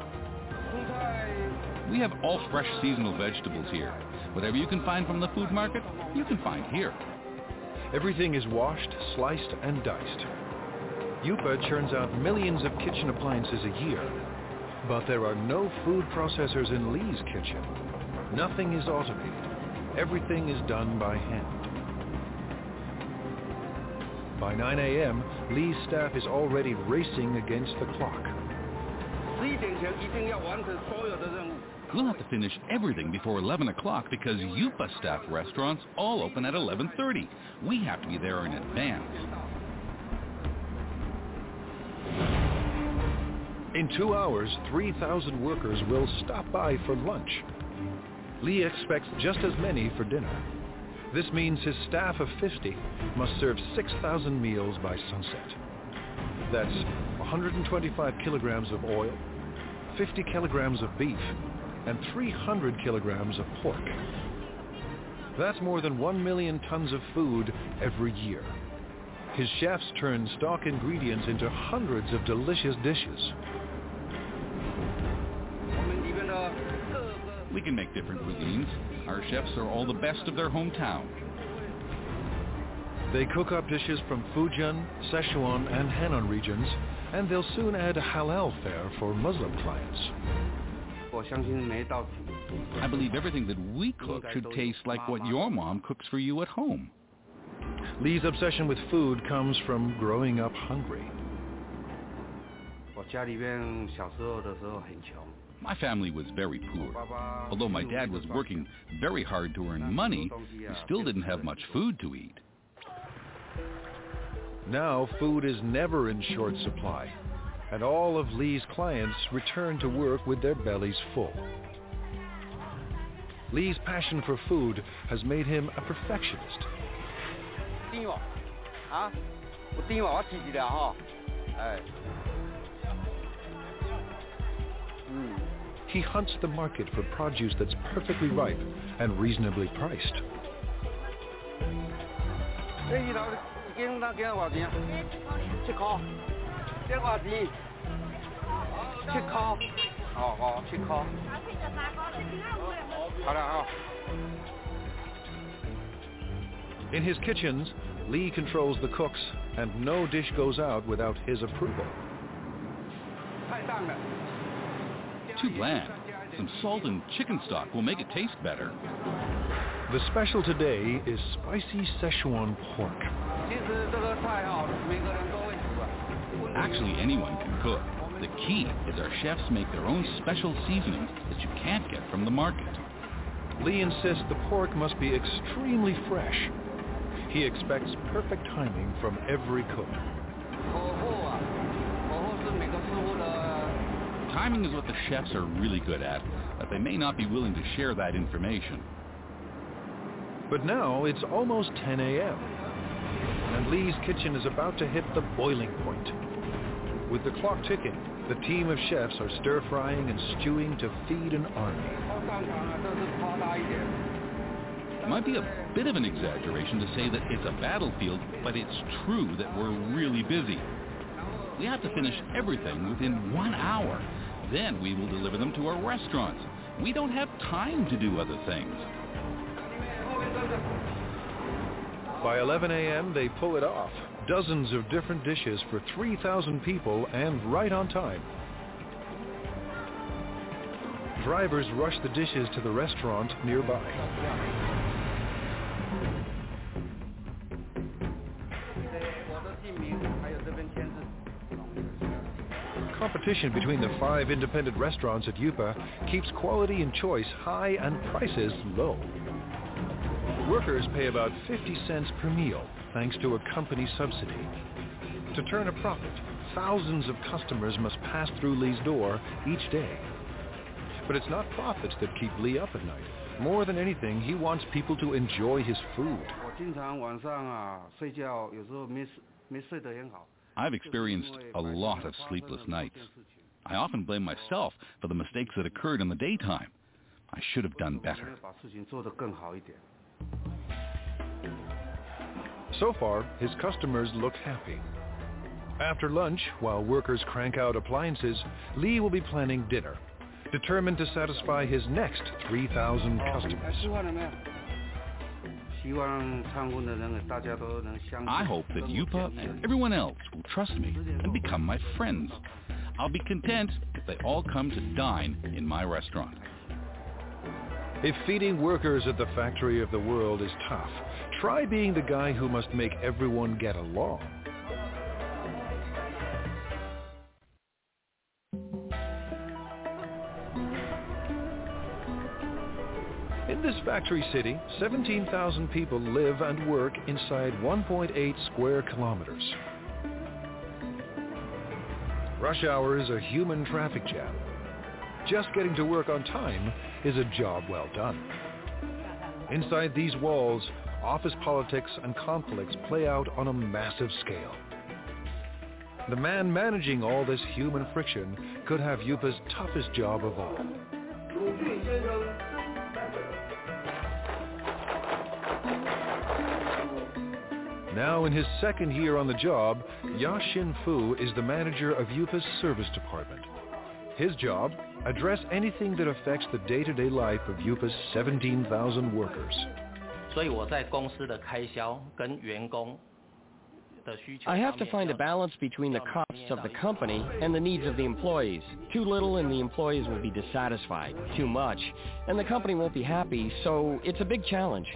We have all fresh seasonal vegetables here. Whatever you can find from the food market, you can find here. Everything is washed, sliced, and diced. Yupa churns out millions of kitchen appliances a year, but there are no food processors in Li's kitchen. Nothing is automated. Everything is done by hand. By 9 a.m., Li's staff is already racing against the clock. We'll have to finish everything before 11 o'clock because Yupa staff restaurants all open at 11:30. We have to be there in advance. In 2 hours, 3,000 workers will stop by for lunch. Li expects just as many for dinner. This means his staff of 50 must serve 6,000 meals by sunset. That's 125 kilograms of oil, 50 kilograms of beef, and 300 kilograms of pork. That's more than 1 million tons of food every year. His chefs turn stock ingredients into hundreds of delicious dishes. We can make different cuisines. Our chefs are all the best of their hometown. They cook up dishes from Fujian, Sichuan, and Henan regions, and they'll soon add halal fare for Muslim clients. I believe everything that we cook should taste like what your mom cooks for you at home. Li's obsession with food comes from growing up hungry. My family was very poor. Although my dad was working very hard to earn money, we still didn't have much food to eat. Now food is never in short supply, and all of Li's clients return to work with their bellies full. Li's passion for food has made him a perfectionist. He hunts the market for produce that's perfectly ripe and reasonably priced. In his kitchens, Li controls the cooks, and no dish goes out without his approval. Too bland. Some salt and chicken stock will make it taste better. The special today is spicy Sichuan pork. Actually, anyone can cook. The key is our chefs make their own special seasonings that you can't get from the market. Li insists the pork must be extremely fresh. He expects perfect timing from every cook. Timing is what the chefs are really good at, but they may not be willing to share that information. But now it's almost 10 a.m. and Lee's kitchen is about to hit the boiling point. With the clock ticking, the team of chefs are stir-frying and stewing to feed an army. It might be a bit of an exaggeration to say that it's a battlefield, but it's true that we're really busy. We have to finish everything within 1 hour. Then we will deliver them to our restaurants. We don't have time to do other things. By 11 a.m., they pull it off. Dozens of different dishes for 3,000 people and right on time. Drivers rush the dishes to the restaurant nearby. Competition between the 5 independent restaurants at Yupa keeps quality and choice high and prices low. Workers pay about 50 cents per meal, thanks to a company subsidy. To turn a profit, thousands of customers must pass through Lee's door each day. But it's not profits that keep Lee up at night. More than anything, he wants people to enjoy his food. I've experienced a lot of sleepless nights. I often blame myself for the mistakes that occurred in the daytime. I should have done better. So far, his customers look happy. After lunch, while workers crank out appliances, Lee will be planning dinner, determined to satisfy his next 3,000 customers. I hope that Yupa and everyone else will trust me and become my friends. I'll be content if they all come to dine in my restaurant. If feeding workers at the factory of the world is tough, try being the guy who must make everyone get along. In this factory city, 17,000 people live and work inside 1.8 square kilometers. Rush hour is a human traffic jam. Just getting to work on time is a job well done. Inside these walls, office politics and conflicts play out on a massive scale. The man managing all this human friction could have Yupa's toughest job of all. Now in his second year on the job, Ya-Shin Fu is the manager of Yupa's service department. His job, address anything that affects the day-to-day life of Yupa's 17,000 workers. I have to find a balance between the costs of the company and the needs of the employees. Too little and the employees will be dissatisfied. Too much and the company won't be happy, so it's a big challenge.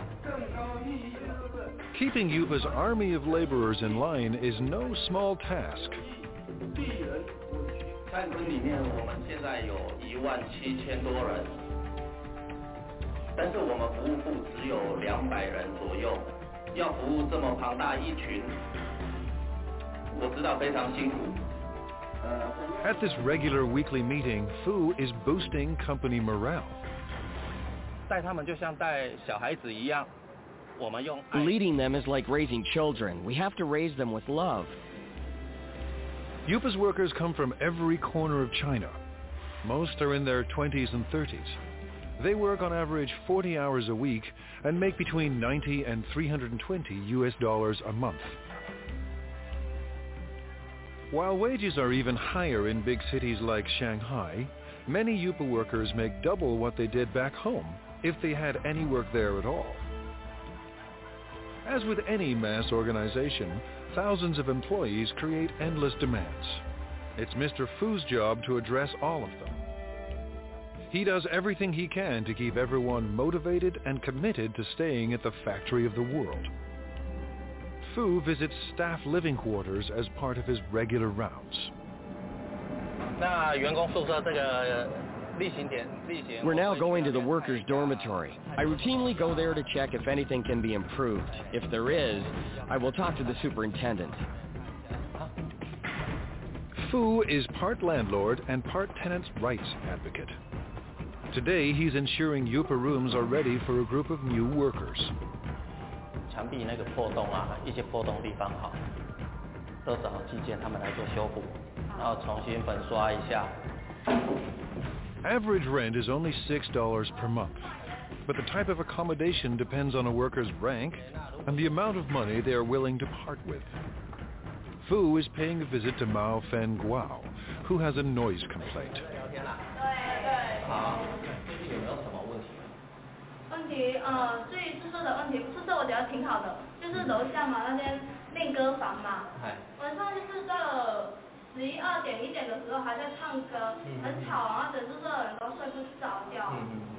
Keeping Yupa's army of laborers in line is no small task. At this regular weekly meeting, Fu is boosting company morale. Leading them is like raising children. We have to raise them with love. Yupa's workers come from every corner of China. Most are in their 20s and 30s. They work on average 40 hours a week and make between $90 and $320 a month. While wages are even higher in big cities like Shanghai, many Yupa workers make double what they did back home if they had any work there at all. As with any mass organization, thousands of employees create endless demands. It's Mr. Fu's job to address all of them. He does everything he can to keep everyone motivated and committed to staying at the factory of the world. Fu visits staff living quarters as part of his regular rounds. We're now going to the workers' dormitory. I routinely go there to check if anything can be improved. If there is, I will talk to the superintendent. Fu is part landlord and part tenant's rights advocate. Today, he's ensuring Yupa rooms are ready for a group of new workers. Average rent is only $6 per month, but the type of accommodation depends on a worker's rank and the amount of money they are willing to part with. Fu is paying a visit to Mao Fen Guao, who has a noise complaint. 至于宿舍的问题，宿舍我觉得挺好的，就是楼下嘛那间练歌房嘛，晚上就是到了11、2点、1点的时候还在唱歌，很吵，然后整宿舍的人都睡不着觉。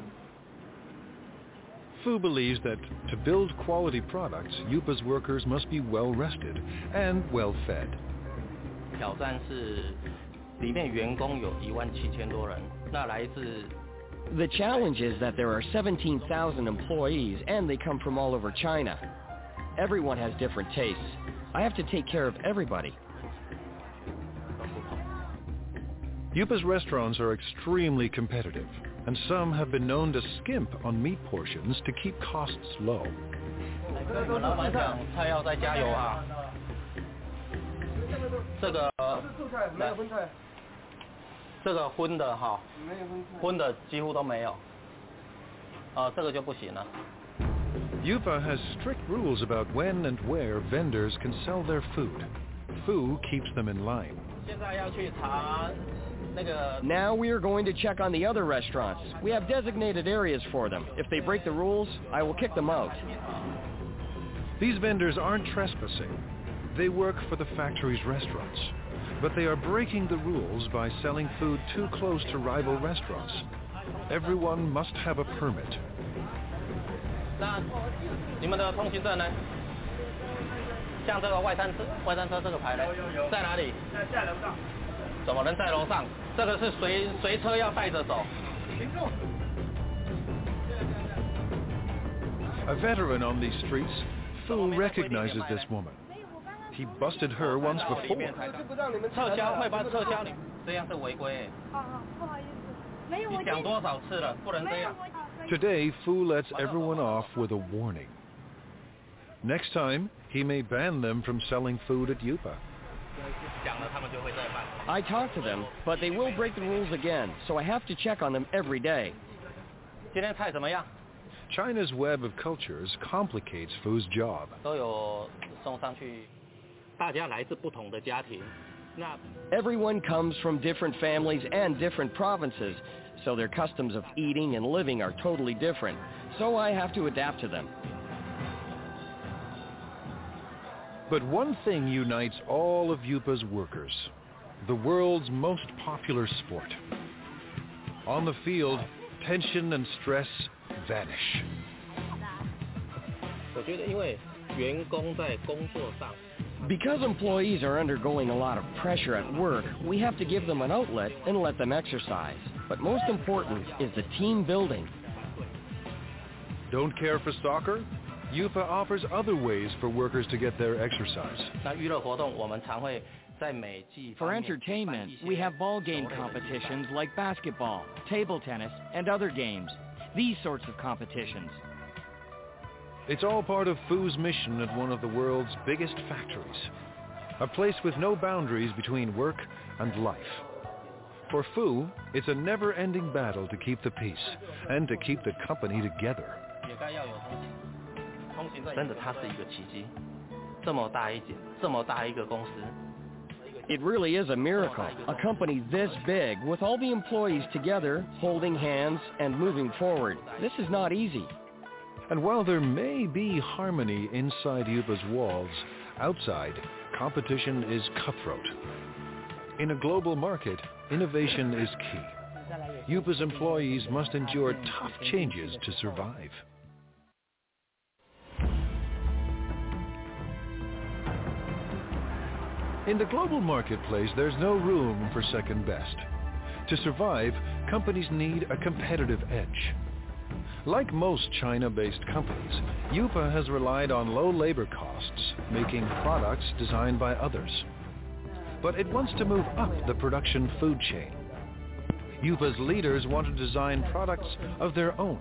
Fu believes that to build quality products, Yupa's workers must be well rested and well fed. 挑战是里面员工有17000多人，那来自 The challenge is that there are 17,000 employees and they come from all over China. Everyone has different tastes. I have to take care of everybody. Yupa's restaurants are extremely competitive, and some have been known to skimp on meat portions to keep costs low. 老板讲菜要再加油啊！这个荤的哈，荤的几乎都没有。这个就不行了。 Yupa has strict rules about when and where vendors can sell their food. Fu keeps them in line. 现在要去查那个。 Now we are going to check on the other restaurants. We have designated areas for them. If they break the rules, I will kick them out. These vendors aren't trespassing. They work for the factory's restaurants. But they are breaking the rules by selling food too close to rival restaurants. Everyone must have a permit. 那你们的通行证呢？像这个外餐车这个牌呢，在哪里？在楼上。怎么能在楼上？这个是随车要带着走。 A veteran on these streets, Fu recognizes this woman. He busted her once before. 撤销会帮撤销你，这样是违规。不好意思，没有。你讲多少次了，不能这样。 Today, Fu lets everyone off with a warning. Next time, he may ban them from selling food at Yupa. I talk to them, but they will break the rules again, so I have to check on them every day. 今天菜怎么样？ China's web of cultures complicates Fu's job. 都有送上去。 大家来自不同的家庭，那 Everyone comes from different families and different provinces, so their customs of eating and living are totally different. So I have to adapt to them. But one thing unites all of Yupa's workers: the world's most popular sport. On the field, tension and stress vanish. 我觉得，因为员工在工作上。 Because employees are undergoing a lot of pressure at work, we have to give them an outlet and let them exercise. But most important is the team building. Don't care for soccer? Yupa offers other ways for workers to get their exercise. For entertainment, we have ball game competitions like basketball, table tennis, and other games. These sorts of competitions. It's all part of Fu's mission at one of the world's biggest factories, a place with no boundaries between work and life. For Fu, it's a never-ending battle to keep the peace and to keep the company together. 真的，它是一个奇迹，这么大一个公司。 It really is a miracle. A company this big, with all the employees together, holding hands and moving forward. This is not easy. And while there may be harmony inside Yupa's walls, outside, competition is cutthroat. In a global market, innovation is key. Yupa's employees must endure tough changes to survive. In the global marketplace, there's no room for second best. To survive, companies need a competitive edge. Like most China-based companies, Yupa has relied on low labor costs, making products designed by others. But it wants to move up the production food chain. Yupa's leaders want to design products of their own.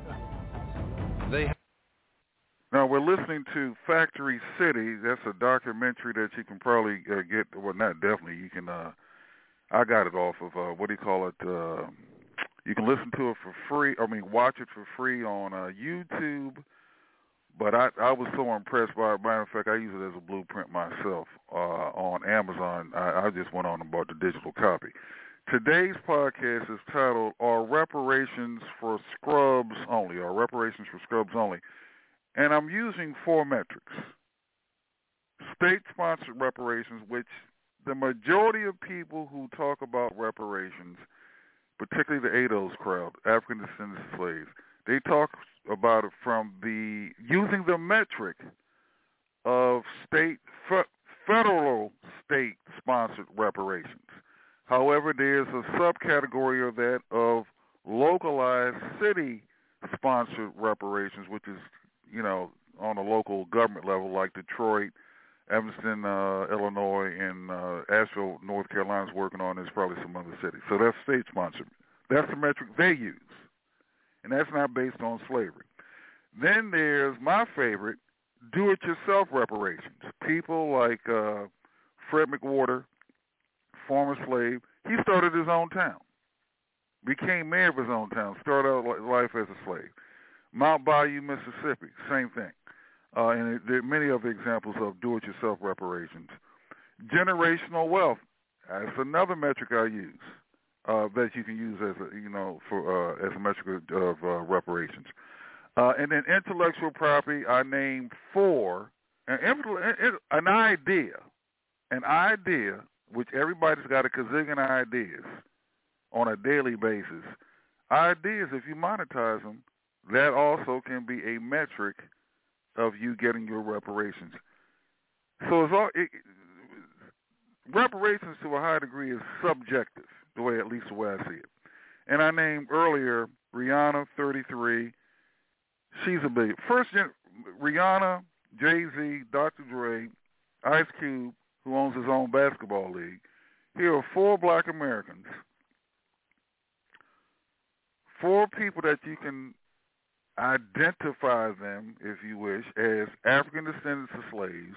Now, we're listening to Factory City. That's a documentary that you can probably get, well, not definitely, you can, I got it off of, what do you call it, you can listen to it for free, watch it for free on YouTube, but I was so impressed by it. Matter of fact, I use it as a blueprint myself on Amazon. I just went on and bought the digital copy. Today's podcast is titled, Are Reparations for Scrubs Only? Are Reparations for Scrubs Only? And I'm using 4 metrics. State-sponsored reparations, which the majority of people who talk about reparations, particularly the ADOS crowd, African descendants of slaves, they talk about it from using the metric of federal state-sponsored reparations. However, there's a subcategory of that of localized city-sponsored reparations, which is, on a local government level, like Detroit, Evanston, Illinois, and Asheville, North Carolina is working on. There's probably some other cities. So that's state-sponsored. That's the metric they use, and that's not based on slavery. Then there's my favorite, do-it-yourself reparations. People like Fred McWhorter, former slave, he started his own town, became mayor of his own town, started out life as a slave. Mount Bayou, Mississippi, same thing. And there are many other examples of do-it-yourself reparations. Generational wealth, that's another metric I use that you can use as a metric of reparations. And then intellectual property, I named 4. An idea, which everybody's got a gazillion ideas on a daily basis. Ideas, if you monetize them, that also can be a metric of you getting your reparations. So reparations to a high degree is subjective, at least the way I see it. And I named earlier Rihanna, 33. She's a big. Rihanna, Jay-Z, Dr. Dre, Ice Cube, who owns his own basketball league. Here are 4 black Americans, 4 people that you can identify them, if you wish, as African descendants of slaves,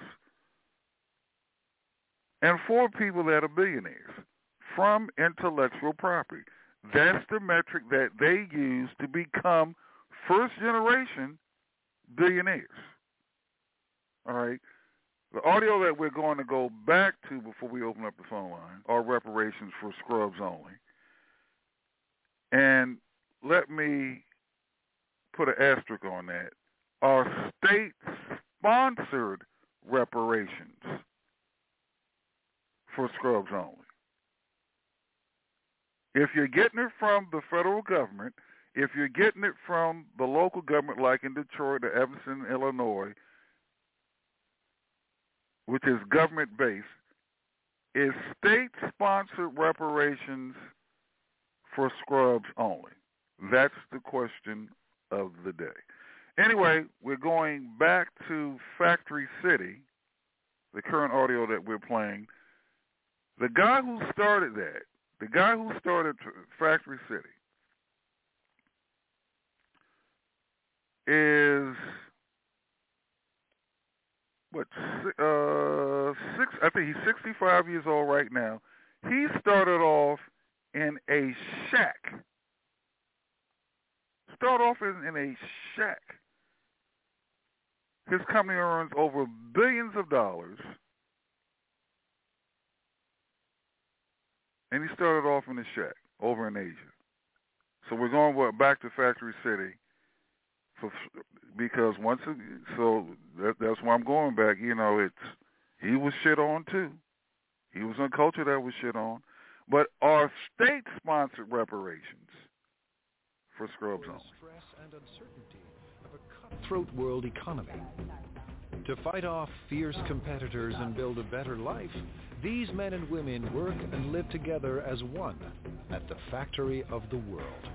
and 4 people that are billionaires from intellectual property. That's the metric that they use to become first-generation billionaires. All right? The audio that we're going to go back to before we open up the phone line are reparations for scrubs only. And let me put an asterisk on that. Are state-sponsored reparations for scrubs only. If you're getting it from the federal government, if you're getting it from the local government like in Detroit or Evanston, Illinois, which is government-based, is state-sponsored reparations for scrubs only? That's the question of the day. Anyway, we're going back to Factory City, the current audio that we're playing. The guy who started that, the guy who started Factory City is I think he's 65 years old right now. He started off in a shack. In a shack. His company earns over billions of dollars. And he started off in a shack over in Asia. So we're going back to Factory City because that's why I'm going back. He was shit on too. He was in a culture that was shit on. But are state-sponsored reparations for scrubs only? Stress and uncertainty of a cutthroat world economy. To fight off fierce competitors and build a better life, these men and women work and live together as one at the factory of the world.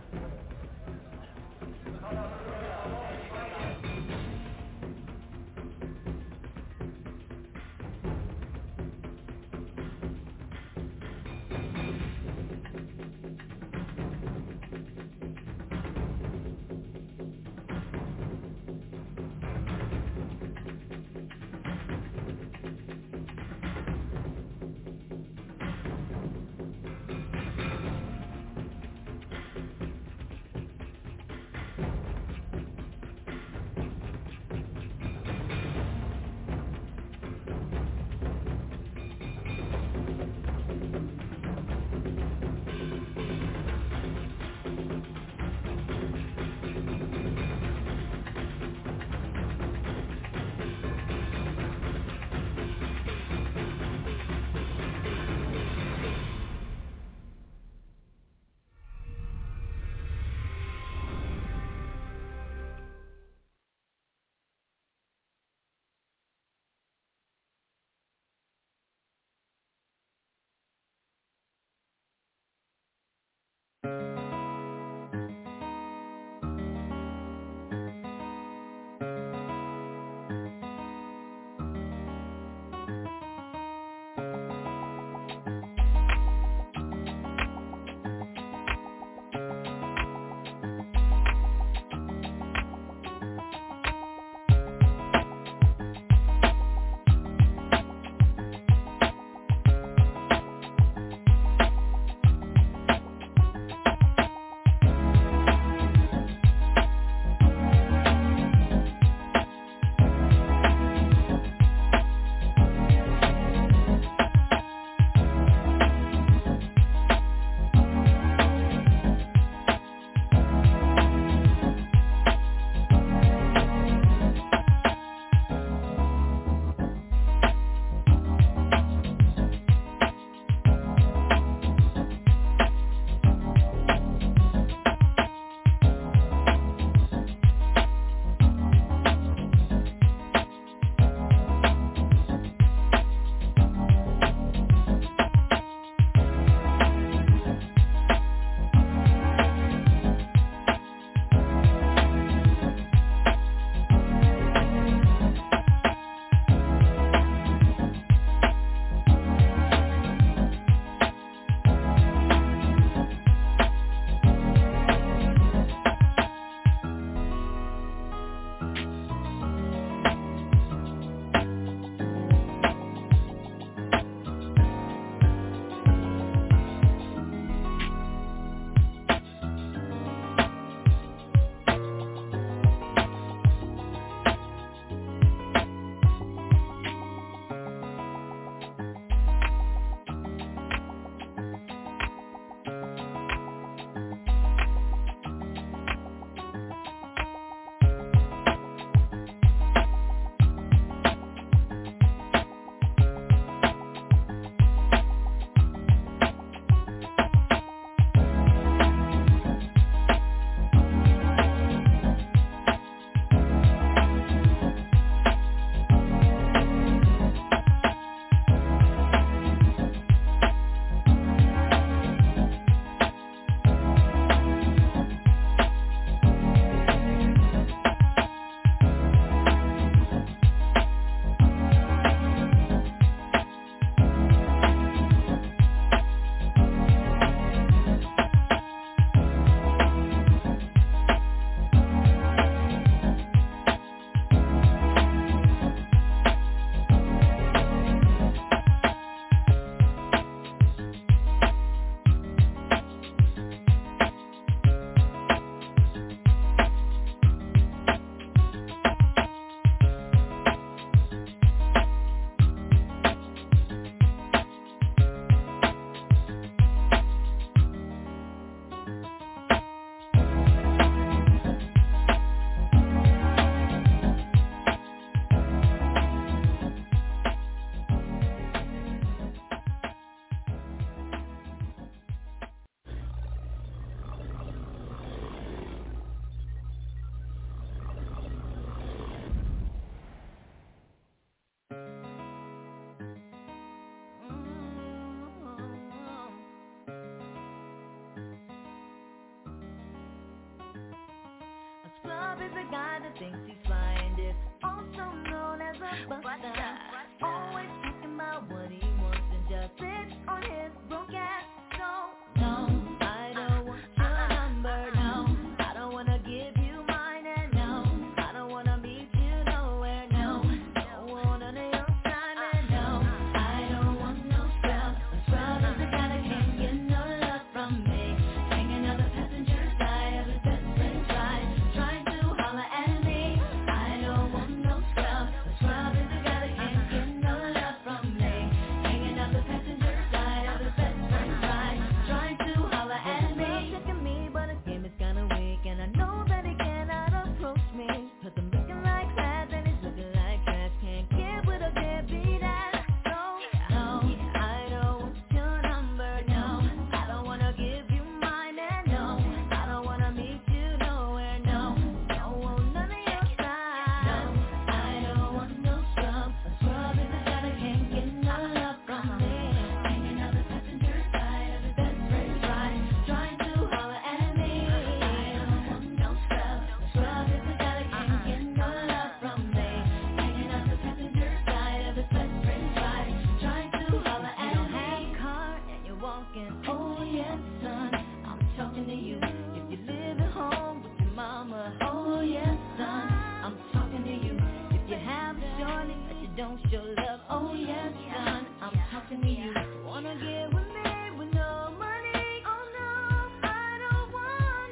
thinks he's flying this, also known as a buster. Always talking about what he wants and just sits on his broke ass. No, I don't want your number, no. I don't wanna give you mine, and no, I don't wanna meet you nowhere, no. Don't want none of your time, and no, I don't want no scrub. A scrub is the guy that can't get no love from me. Hanging on the passenger side of his best friend's ride, trying to holler at me. I don't want no scrub. A scrub is the guy that can't get no love from me. Hanging on the passenger side of his best friend's ride, trying to holler at me. Checking me, but his game is kinda weak, and I know that he cannot approach me. 'Cause I'm looking like that, and he's looking like trash. Can't get with a deadbeat ass. No, I don't want your number, no. I don't wanna give you mine, and no, I don't wanna meet you nowhere, no. Don't want none of your time. No, I don't want no scrub. A scrub is a guy that can't get no love from me. Hanging on the passenger side of his best friend's ride, trying to holler at me. I don't want no scrub. A scrub is a guy that can't get no love from me. Hanging on the passenger side of his best friend's ride, trying to holler at me. You don't have a car and you're walking. Oh yes, son, I'm talking to you. If you live at home with your mama. Oh yes, son, I'm talking to you. If you have a shorty but you don't show love. Oh yes, son, I'm talking to you. Wanna get with me with no money? Oh no, I don't want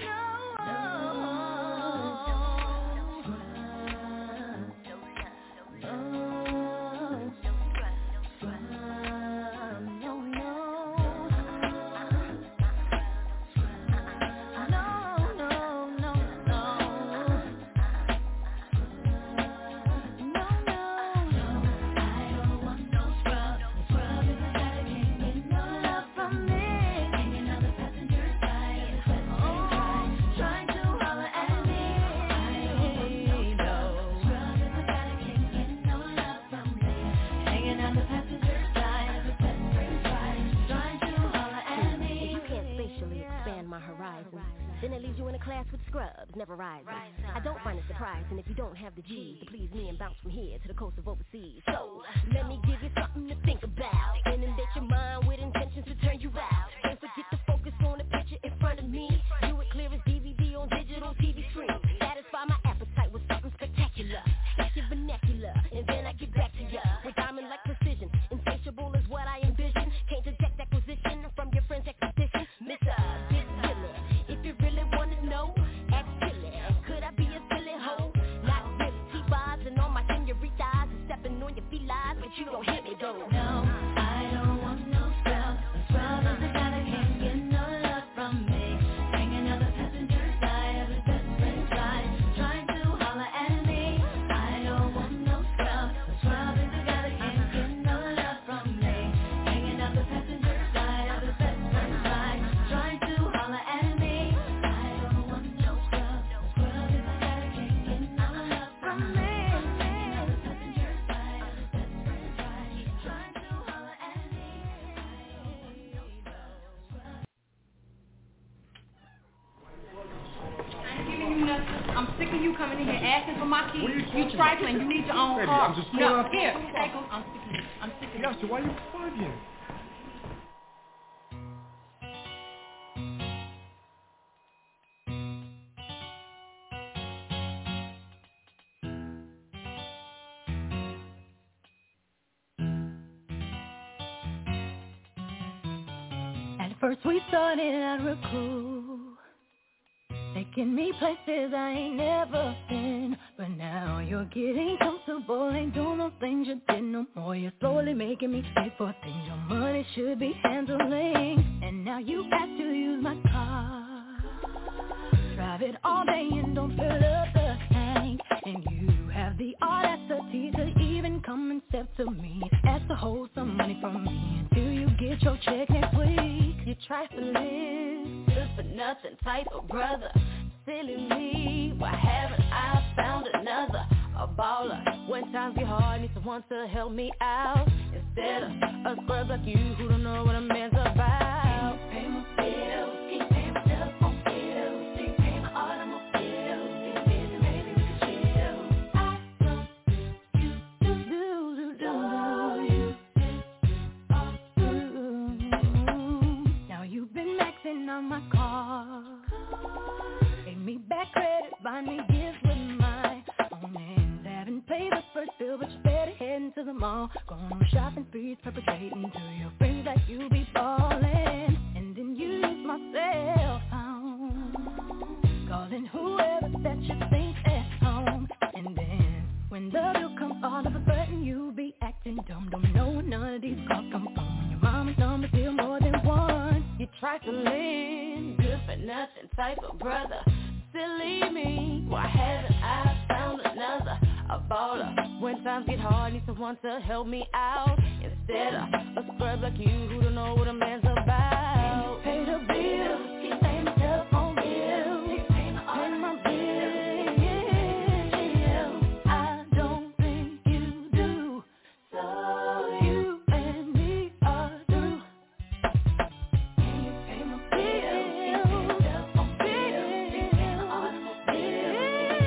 Then it leaves you in a class with scrubs, never rising. I don't find it surprising if you don't have the G's to please me and bounce from here to the coast of overseas. So, let me give you something to think about. Inundate your mind with intentions to turn you out. Don't forget to focus on the picture in front of me. Do it clear as DVD on digital TV screen. Satisfy my appetite with something spectacular. That's your vernacular, and then I get back to ya with diamond-like precision. Insatiable is what I envision. Can't detect acquisition from your friend's expedition. Mr. Get silly. If you really wanna know, ask silly. Could I be a silly hoe? Not really. T-bars and all my senoritas and stepping on your felines, but you don't hit me though. No, I don't want no scrub. A scrub is the guy that can't get no love from me. Hanging on the passenger side of his best friend's ride, trying to holler at me. I don't want no scrub. A scrub is the guy that can't get no love from me. Hanging on the passenger side of his best friend's ride, trying to holler at me. I don't want no scrub. A scrub is the guy that can't get no love from me. Hanging on the passenger side of his best friend's ride, trying to holler at me. I'm giving you nothing. I'm sick of you coming in here asking for my keys. You trifling. You need your own Baby, car. I'm just No, going here, out. take them. I'm sick of you. I'm sick of you. Yeah, so why you bugging? At first we started out real cool, taking me places I ain't never been. But now you're getting comfortable, ain't doing no things you did no more. You're slowly making me pay for things your money should be handling. And now you ask to use my car, drive it all day and don't fill up the tank. And you have the audacity to even come and step to me, ask to hold some money from me until you get your check next week. You trifling, good for nothing type of brother. Silly me, why haven't I found another? A baller, when times get hard, need someone to help me out. Instead of a scrub like you who don't know what a man's about. Pay my bills, keep paying my telephone bills, keep paying my automobile. Get busy, maybe we can chill. mall, going on shopping sprees, perpetrating to your friends that you be falling, and then you use my cell phone, calling whoever that you think at home, and then when the bill comes all of a sudden you be acting dumb, don't know where none of these calls come from. When your mama's number still more than one, you trifling, good for nothing type of brother. Silly me, why haven't I found another? A baller, when times get hard, need someone to help me out, instead of a scrub like you who don't know what a man's about. Pay the bills, pay my telephone bill, pay my bill. I don't think you do, so you and me are through. Can you pay my bill, telephone bill, pay my automobile?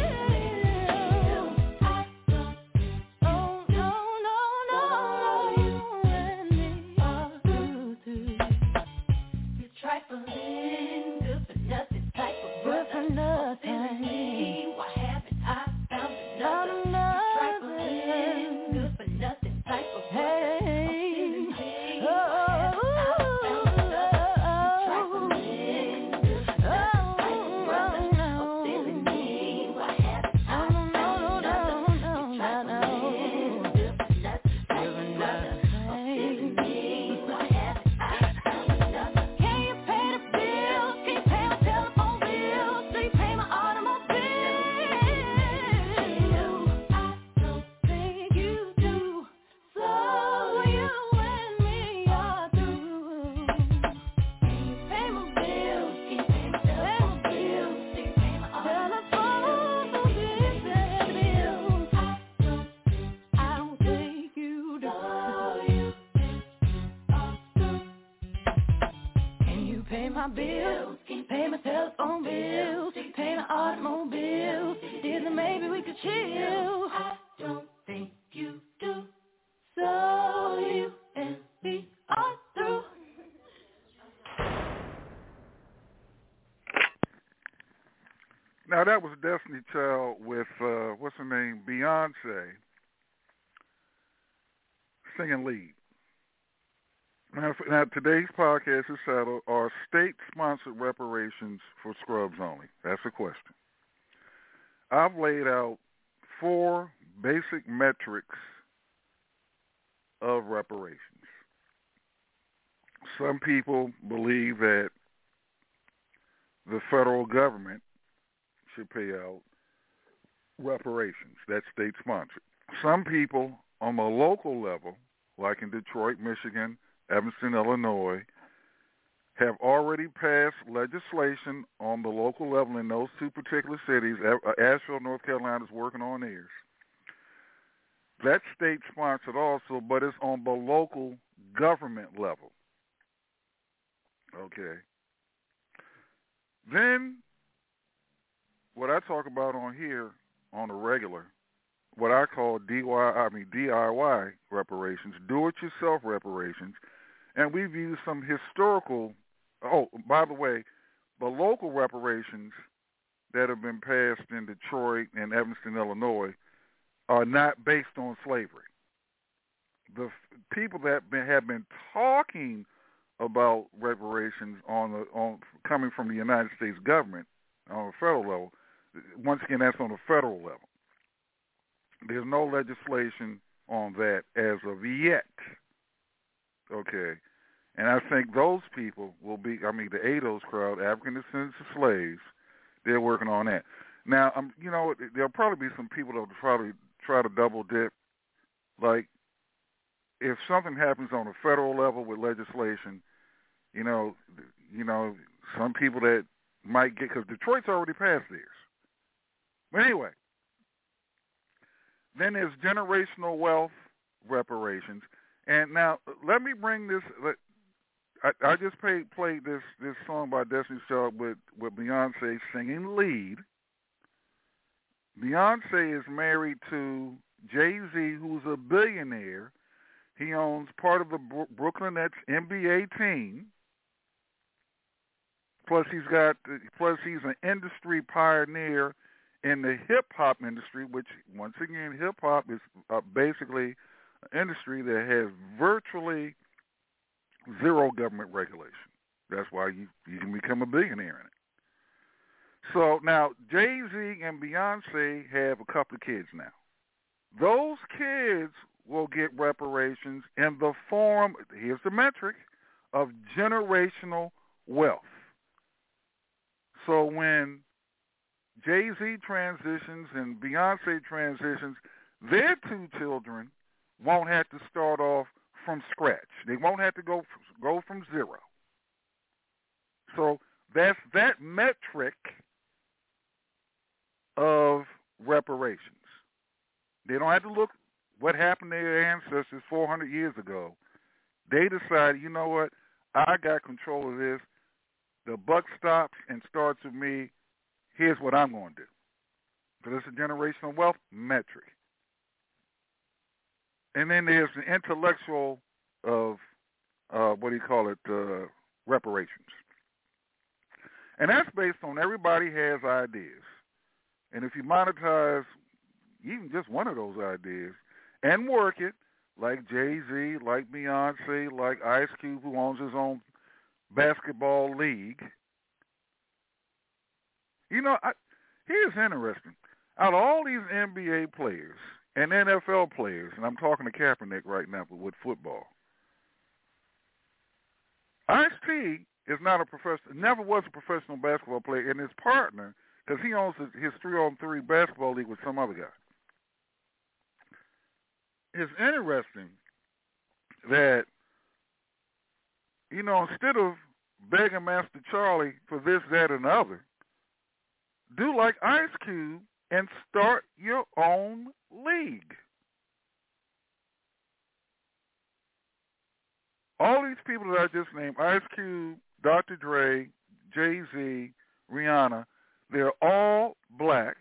Trifling, good for nothing type of brother. Silly, why haven't I found another? Trifling, good for nothing type of brother. Silly, why haven't I found another? Trifling, good for nothing type of brother. Silly, why haven't I found another? Trifling, good for nothing type of brother. Silly, why haven't I found another? My bills, pay my telephone bills, pay my automobile. Disney, maybe we could chill. I don't think you do, so you and me are through. Now that was Destiny Child with what's her name, Beyonce, singing lead. Now, today's podcast is titled, Are State-Sponsored Reparations for Scrubs Only? That's the question. I've laid out 4 basic metrics of reparations. Some people believe that the federal government should pay out reparations. That's state-sponsored. Some people on the local level, like in Detroit, Michigan, Evanston, Illinois, have already passed legislation on the local level in those 2 particular cities. Asheville, North Carolina is working on theirs. That's state-sponsored also, but it's on the local government level. Okay. Then, what I talk about on here on a regular, what I call DIY reparations, do-it-yourself reparations, and we've used some historical, by the way, the local reparations that have been passed in Detroit and Evanston, Illinois, are not based on slavery. The people that have been talking about reparations on coming from the United States government on a federal level, once again, that's on a federal level. There's no legislation on that as of yet. Okay. And I think those people will be, the ADOS crowd, African descendants of slaves, they're working on that. Now, there'll probably be some people that will probably try to double dip. Like, if something happens on a federal level with legislation, some people that might get, because Detroit's already passed theirs. But anyway, then there's generational wealth reparations. And now, let me bring this. I just played this song by Destiny Child with Beyonce singing lead. Beyonce is married to Jay-Z, who's a billionaire. He owns part of the Brooklyn Nets NBA team. Plus, he's an industry pioneer in the hip-hop industry, which, once again, hip-hop is basically an industry that has virtually zero government regulation. That's why you can become a billionaire in it. So now Jay-Z and Beyonce have a couple of kids now. Those kids will get reparations in the form, here's the metric, of generational wealth. So when Jay-Z transitions and Beyonce transitions, their two children won't have to start off from scratch. They won't have to go from zero. So that's that metric of reparations. They don't have to look what happened to their ancestors 400 years ago. They decided, you know what, I got control of this. The buck stops and starts with me. Here's what I'm going to do. So this is a generational wealth metric. And then there's the intellectual of, reparations. And that's based on everybody has ideas. And if you monetize even just one of those ideas and work it, like Jay-Z, like Beyonce, like Ice Cube, who owns his own basketball league. You know, here's interesting. Out of all these NBA players and NFL players, and I'm talking to Kaepernick right now with football, Ice-T is not a professional, never was a professional basketball player, and his partner, because he owns his 3-on-3 basketball league with some other guy. It's interesting that, you know, instead of begging Master Charlie for this, that, and the other, do like Ice Cube and start your own league. All these people that I just named, Ice Cube, Dr. Dre, Jay-Z, Rihanna, they're all black.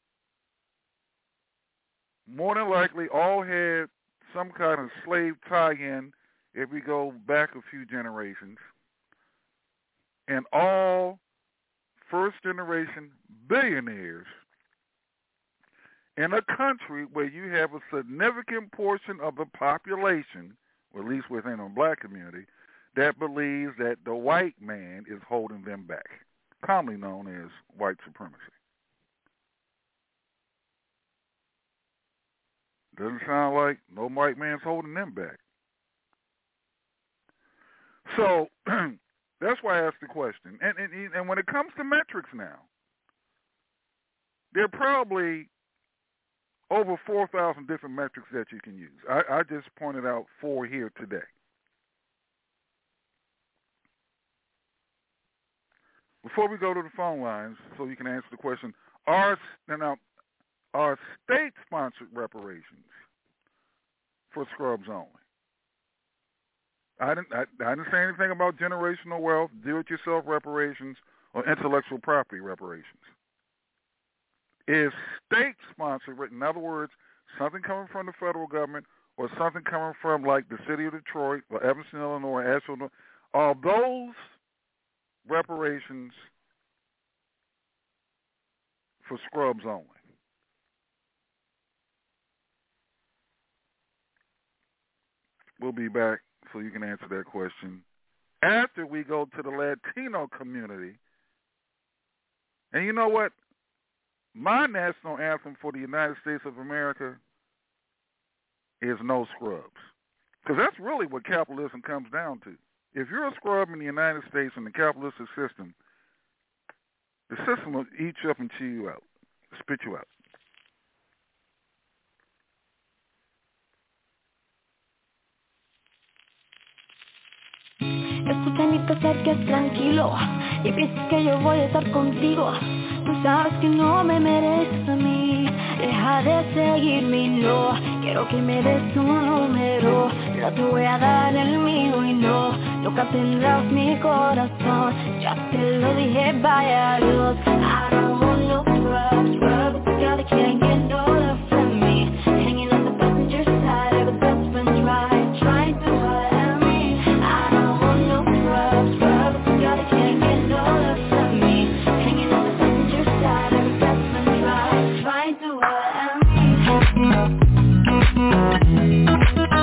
More than likely all had some kind of slave tie-in if we go back a few generations. And all first-generation billionaires in a country where you have a significant portion of the population, or at least within a black community, that believes that the white man is holding them back, commonly known as white supremacy. Doesn't sound like no white man's holding them back. So that's why I asked the question. And when it comes to metrics now, there are probably over 4,000 different metrics that you can use. I just pointed out 4 here today. Before we go to the phone lines, so you can answer the question, are state-sponsored reparations for scrubs only? I didn't say anything about generational wealth, do-it-yourself reparations, or intellectual property reparations. Is state-sponsored, in other words, something coming from the federal government or something coming from like the city of Detroit or Evanston, Illinois, Asheville, Illinois, are those reparations for scrubs only? We'll be back so you can answer that question after we go to the Latino community. And you know what? My national anthem for the United States of America is no scrubs. Because that's really what capitalism comes down to. If you're a scrub in the United States in the capitalistic system, the system will eat you up and chew you out, spit you out. Escucha ni te acerques tranquilo y piensas que yo voy a estar contigo. Tú sabes que no me mereces a mí. Deja de seguirme y no quiero que me des un número. No te voy a dar el mío y no, nunca tendrás mi corazón. Ya te lo dije, vaya Dios. I don't want no scrubs, girl, they can't get no love from me. Hanging on the passenger side of a best friend's ride, trying to hide me. I don't want no scrubs, girl, they can't get no love from me. Hanging on the passenger side of a best friend's ride, trying to hide me.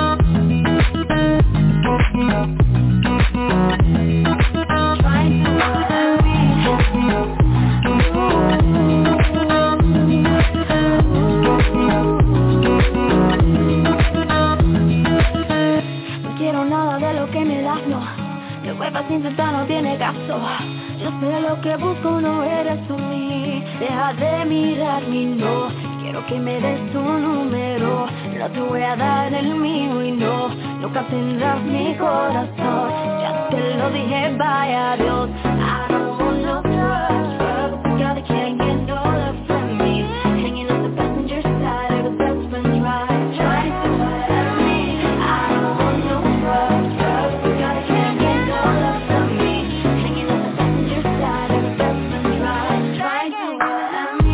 vuelva sin cesar, no tiene caso. Yo sé lo que busco, no eres tú mí. Deja de mirarme, no. Quiero que me des tu número. No te voy a dar el mío y no. Nunca tendrás mi corazón. Ya te lo dije, vaya Dios. I don't want no drugs. Girl, they can't get no love from me. Hanging on the passenger side of the best friend's ride. Trying to let me. I don't want no drugs. Girl, they can't get no love from me. Hanging on the passenger side of the best friend's ride. Trying to let me.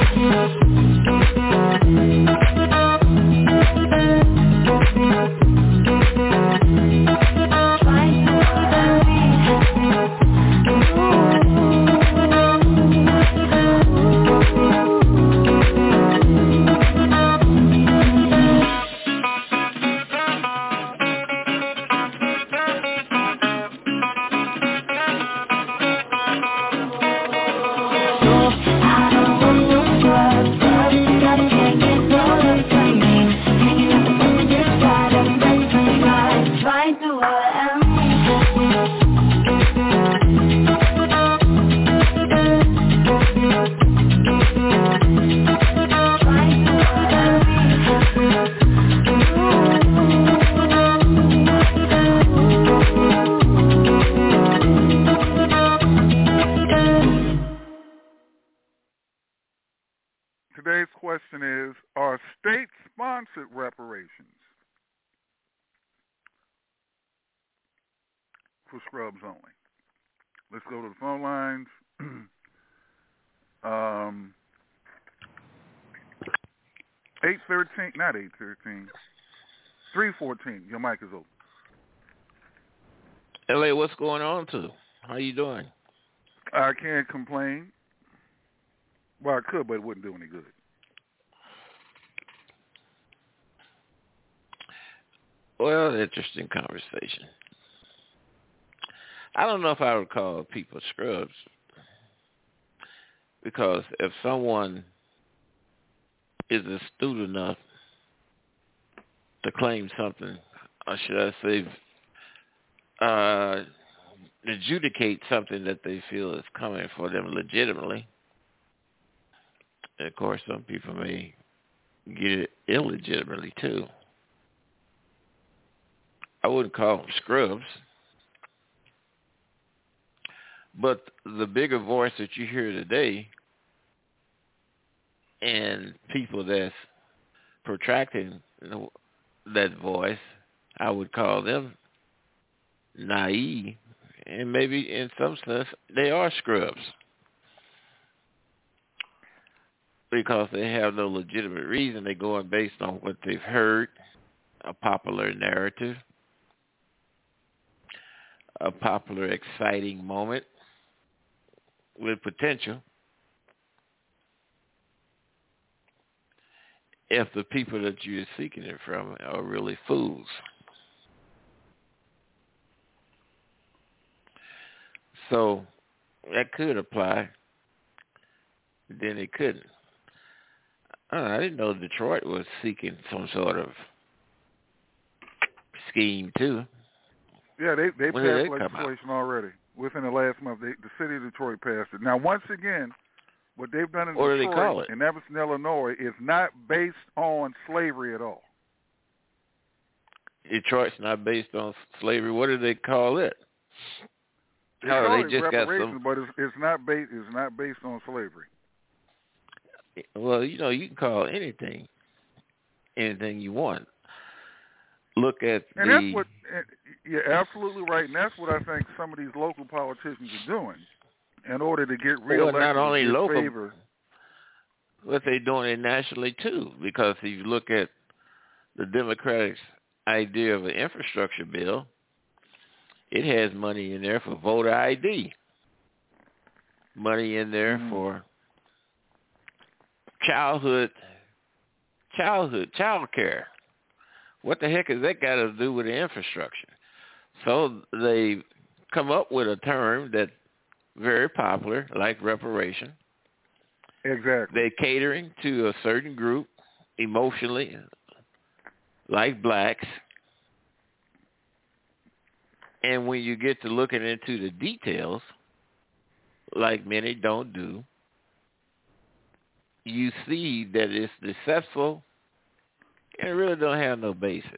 Today's question is, are state-sponsored reparations for scrubs only? Let's go to the phone lines. 813, not 813, 314. Your mic is open. LA, what's going on, too? How you doing? I can't complain. Well, I could, but it wouldn't do any good. Well, interesting conversation. I don't know if I would call people scrubs, because if someone is astute enough to claim something, or should I say, adjudicate something that they feel is coming for them legitimately. And of course, some people may get it illegitimately too. I wouldn't call them scrubs. But the bigger voice that you hear today, and people that's protracting that voice, I would call them naive, and maybe in some sense they are scrubs, because they have no legitimate reason. They're going based on what they've heard, a popular narrative, a popular exciting moment with potential. If the people that you're seeking it from are really fools. So that could apply, then it couldn't. I didn't know Detroit was seeking some sort of scheme too. Yeah, they passed legislation already. Within the last month, the city of Detroit passed it. Now, once again, what they've done in Detroit and Evanston, Illinois, is not based on slavery at all. Detroit's not based on slavery. What do they call it? No, they just got some. But it's not based on slavery. Well, you know, you can call anything you want. Look at and that's what. You're absolutely right, and that's what I think some of these local politicians are doing in order to get reelected. Well, not only local, favor. But they're doing it nationally too. Because if you look at the Democrats' idea of an infrastructure bill, it has money in there for voter ID, money in there for child care. What the heck has that got to do with the infrastructure? So they come up with a term that's very popular, like reparation. Exactly. They're catering to a certain group emotionally, like blacks. And when you get to looking into the details, like many don't do, you see that it's deceptive and it really don't have no basis.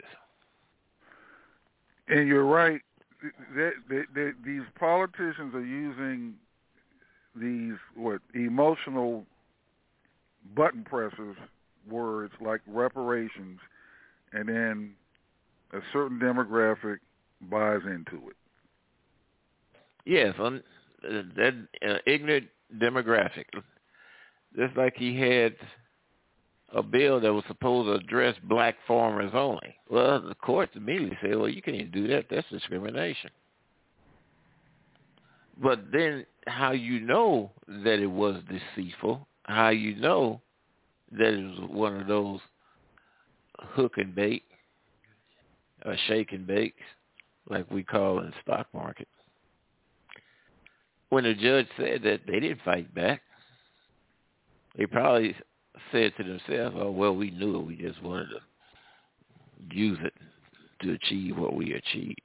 And you're right. These politicians are using these emotional button pressers words like reparations, and then a certain demographic buys into it. Yes, that ignorant demographic. Just like he had a bill that was supposed to address black farmers only. Well, the courts immediately said, well, you can't do that. That's discrimination. But then how you know that it was deceitful, how you know that it was one of those hook and bait or shake and bake, like we call in the stock market. When the judge said that, they didn't fight back. They probably said to themselves, oh, well, we knew it. We just wanted to use it to achieve what we achieved.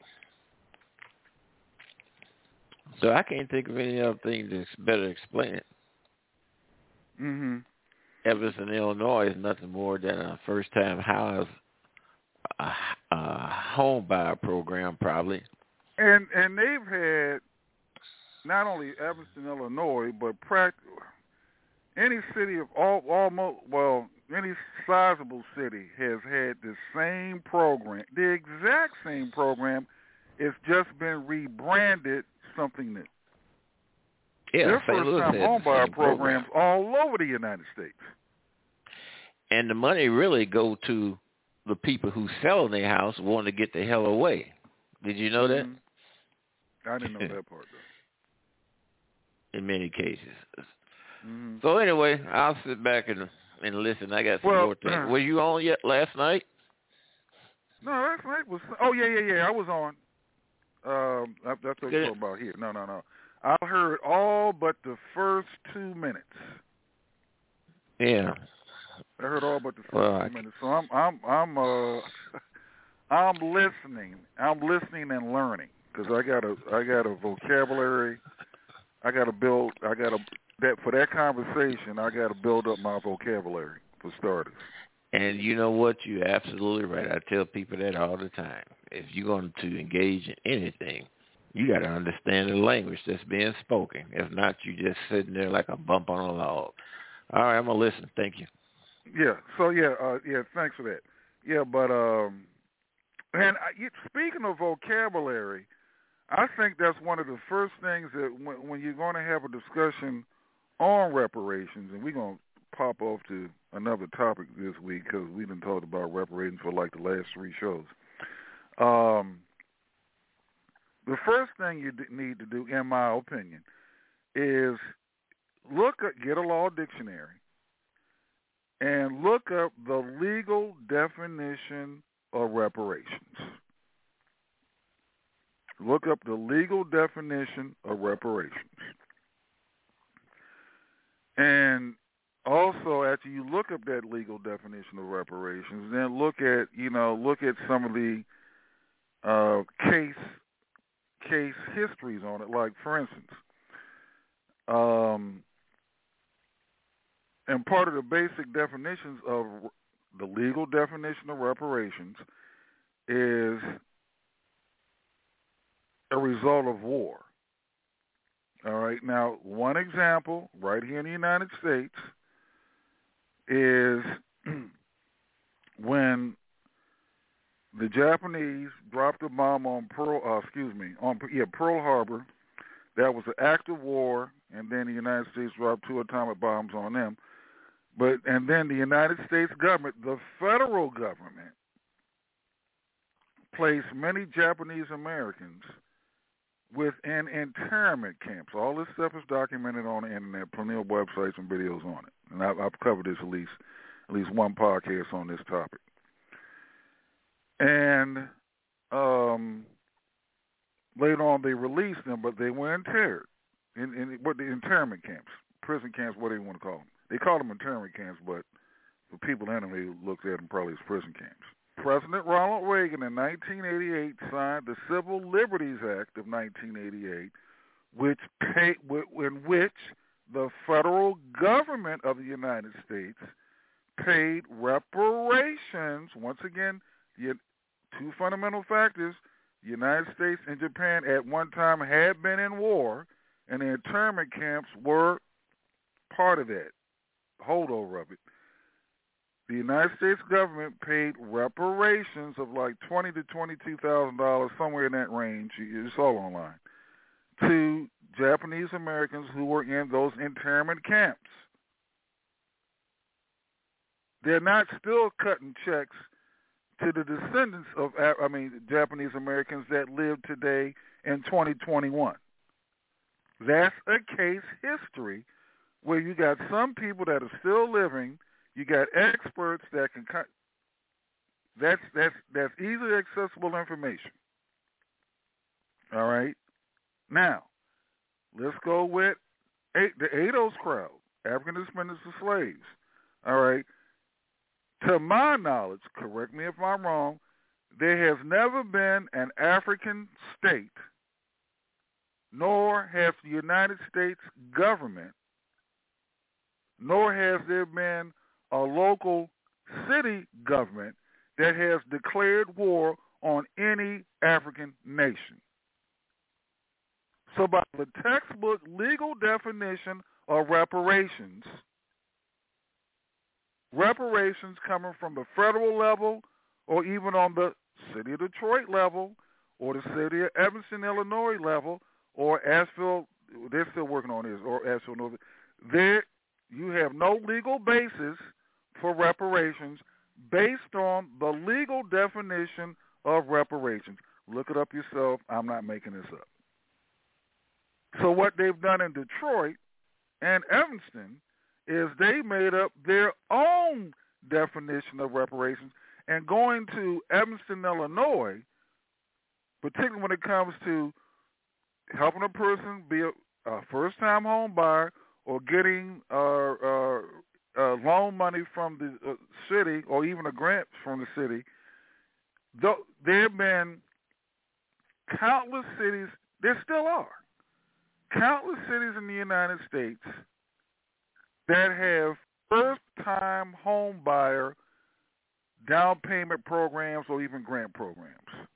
So I can't think of any other thing to better explain it. Mm-hmm. Evanston, Illinois is nothing more than a first-time house, home buyer program probably. And they've had not only Evanston, Illinois, but any city of any sizable city has had the same program, the exact same program. It's just been rebranded something new. Yeah, their first-time homebuyer programs all over the United States. And the money really go to the people who selling their house wanting to get the hell away. Did you know that? I didn't know that part, though. In many cases. Mm-hmm. So anyway, I'll sit back and listen. I got some more things. Were you on yet last night? No, last night was... Oh, yeah. I was on. That's what I'm talking about here. No. I heard all but the first 2 minutes. Yeah. I heard all but the first 2 minutes. So I'm listening. I'm listening and learning because I got a vocabulary. For that conversation, I got to build up my vocabulary for starters. And you know what? You're absolutely right. I tell people that all the time. If you're going to engage in anything, you got to understand the language that's being spoken. If not, you're just sitting there like a bump on a log. All right, I'm going to listen. Thank you. Yeah. So, thanks for that. Yeah, but speaking of vocabulary, I think that's one of the first things that when you're going to have a discussion on reparations, and we're going to pop off to another topic this week because we've been talking about reparations for like the last 3 shows. The first thing you need to do, in my opinion, is get a law dictionary and look up the legal definition of reparations. Look up the legal definition of reparations. And also, after you look up that legal definition of reparations, then look at some of the case histories on it. Like, for instance, and part of the basic definitions of the legal definition of reparations is a result of war. All right. Now, one example right here in the United States is when the Japanese dropped a bomb on Pearl Harbor. That was an act of war, and then the United States dropped 2 atomic bombs on them. And then the United States government, the federal government, placed many Japanese Americans within internment camps. All this stuff is documented on the internet, plenty of websites and videos on it. And I've covered this at least one podcast on this topic. And later on they released them, but they were interred in the internment camps, prison camps, whatever you want to call them. They call them internment camps, but the people in them, they looked at them probably as prison camps. President Ronald Reagan in 1988 signed the Civil Liberties Act of 1988, in which the federal government of the United States paid reparations. Once again, two fundamental factors. The United States and Japan at one time had been in war, and the internment camps were part of that, holdover of it. The United States government paid reparations of like $20,000 to $22,000, somewhere in that range. It's all online, to Japanese Americans who were in those internment camps. They're not still cutting checks to the descendants of Japanese Americans that live today in 2021. That's a case history where you got some people that are still living. You got experts that can cut. That's easily accessible information. All right. Now, let's go with the ADOS crowd, African descendants of slaves. All right. To my knowledge, correct me if I'm wrong, there has never been an African state, nor has the United States government, nor has there been a local city government that has declared war on any African nation. So by the textbook legal definition of reparations coming from the federal level or even on the city of Detroit level or the city of Evanston, Illinois level or Asheville, they're still working on this, or Asheville, North, there you have no legal basis for reparations based on the legal definition of reparations. Look it up yourself. I'm not making this up. So what they've done in Detroit and Evanston is they made up their own definition of reparations. And going to Evanston, Illinois, particularly when it comes to helping a person be a first-time home buyer or getting loan money from the city or even a grant from the city, there have been countless cities, there still are, countless cities in the United States that have first-time home buyer down payment programs or even grant programs.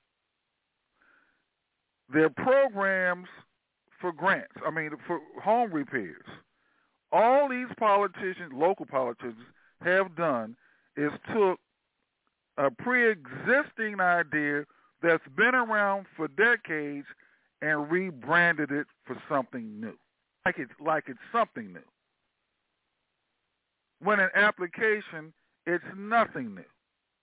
They're programs for grants, for home repairs. All these politicians, local politicians, have done is took a pre-existing idea that's been around for decades and rebranded it for something new, like it's something new. When in application, it's nothing new.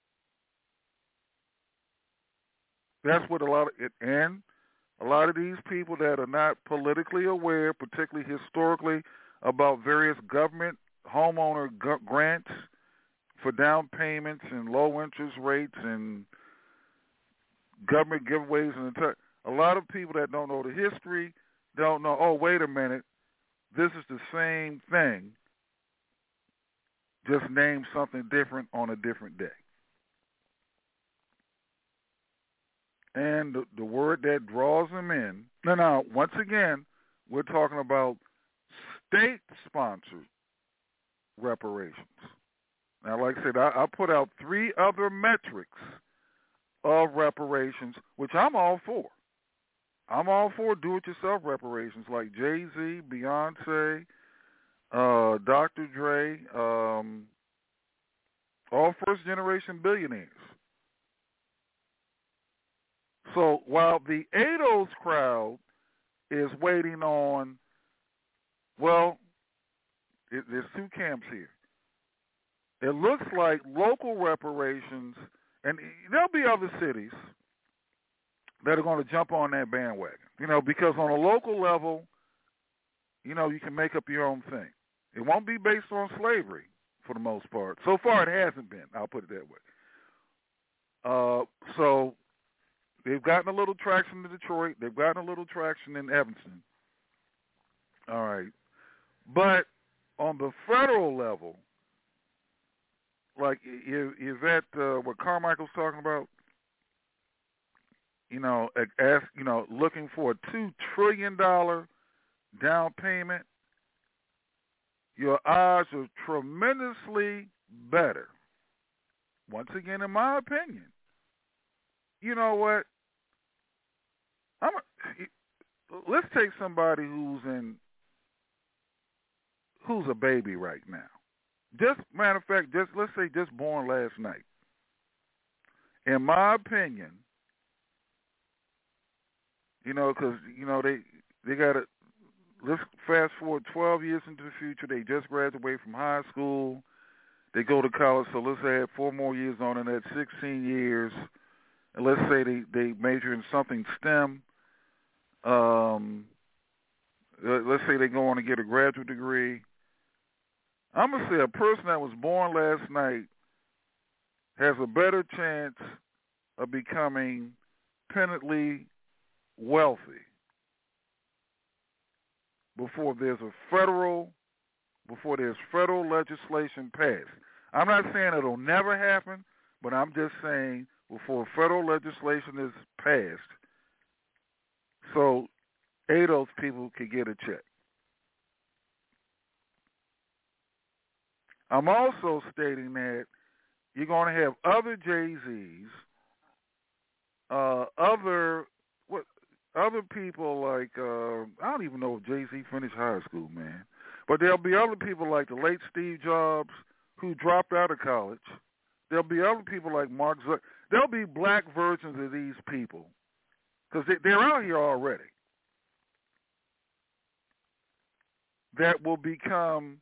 That's what a lot of these people that are not politically aware, particularly historically, about various government homeowner grants for down payments and low interest rates and government giveaways, and a lot of people that don't know the history don't know, oh, wait a minute, this is the same thing, just name something different on a different day. And the word that draws them in, now, once again, we're talking about state-sponsored reparations. Now, like I said, I put out 3 other metrics of reparations, which I'm all for. I'm all for do-it-yourself reparations like Jay-Z, Beyonce, Dr. Dre, all first-generation billionaires. So while the ADOS crowd is waiting on, well, there's 2 camps here. It looks like local reparations, and there'll be other cities that are going to jump on that bandwagon, because on a local level, you can make up your own thing. It won't be based on slavery for the most part. So far it hasn't been, I'll put it that way. So they've gotten a little traction in Detroit. They've gotten a little traction in Evanston. All right. But on the federal level, like is that what Carmichael's talking about? You know, looking for a $2 trillion down payment. Your odds are tremendously better. Once again, in my opinion, you know what? Let's take somebody who's a baby right now. Just matter of fact, let's say just born last night. In my opinion, you know, because you know they got to. Let's fast forward 12 years into the future. They just graduate from high school. They go to college, so let's add 4 more years on, and that's 16 years. And let's say they major in something STEM. Let's say they go on to get a graduate degree. I'm going to say a person that was born last night has a better chance of becoming penitently wealthy before there's federal legislation passed. I'm not saying it'll never happen, but I'm just saying before federal legislation is passed, so 8 of those people could get a check. I'm also stating that you're going to have other Jay-Z's, other people like, I don't even know if Jay-Z finished high school, man. But there'll be other people like the late Steve Jobs who dropped out of college. There'll be other people like Mark Zuckerberg. There'll be black versions of these people because they're out here already that will become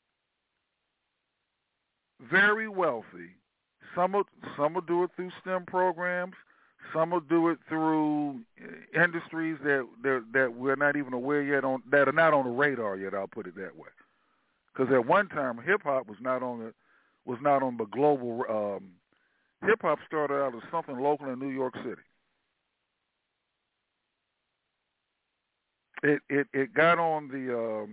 very wealthy. Some will do it through STEM programs. Some will do it through industries that we're not even aware yet that are not on the radar yet. I'll put it that way. Because at one time, hip hop was not on the global. Hip hop started out as something local in New York City. It got on the.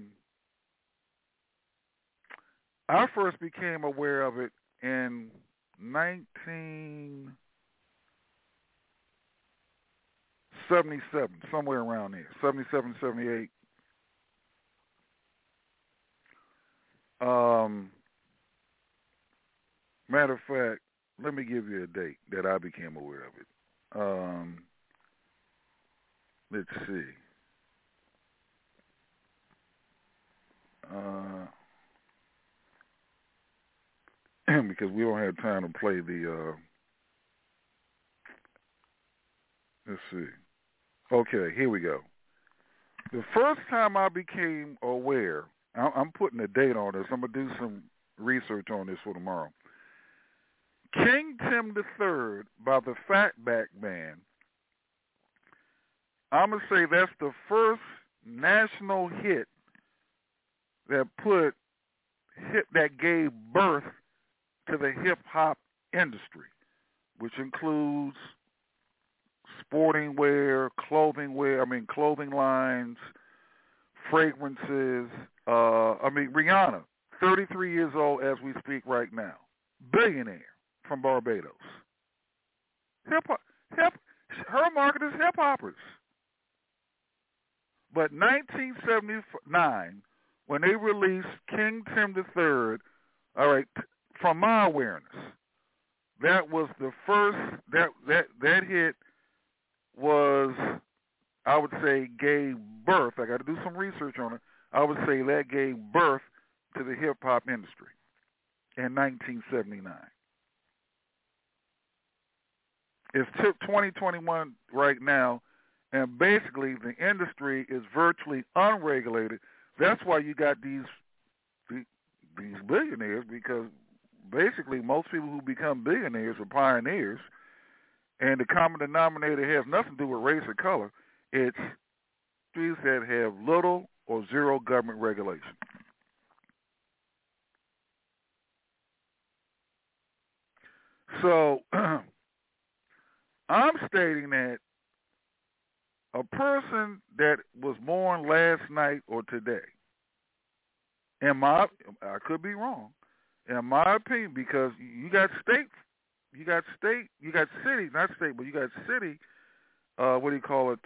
I first became aware of it in 1977, somewhere around there, 77, 78. Matter of fact, let me give you a date that I became aware of it. Let's see. Because we don't have time to play the, let's see. Okay, here we go. The first time I became aware, I'm putting a date on this. I'm going to do some research on this for tomorrow. King Tim III by the Fatback Band. I'm going to say that's the first national hit that gave birth to the hip-hop industry, which includes sporting wear, clothing lines, fragrances. Rihanna, 33 years old as we speak right now, billionaire from Barbados. Her market is hip-hoppers. But 1979, when they released King Tim III, all right, from my awareness, that was the first, that hit was, I would say, gave birth. I got to do some research on it. I would say that gave birth to the hip-hop industry in 1979. It's 2021 right now, and basically the industry is virtually unregulated. That's why you got these billionaires, because basically most people who become billionaires are pioneers, and the common denominator has nothing to do with race or color. It's industries that have little or zero government regulation. So I'm stating that a person that was born last night or today, I could be wrong, in my opinion, because you got cities, not state, but you got city. What do you call it?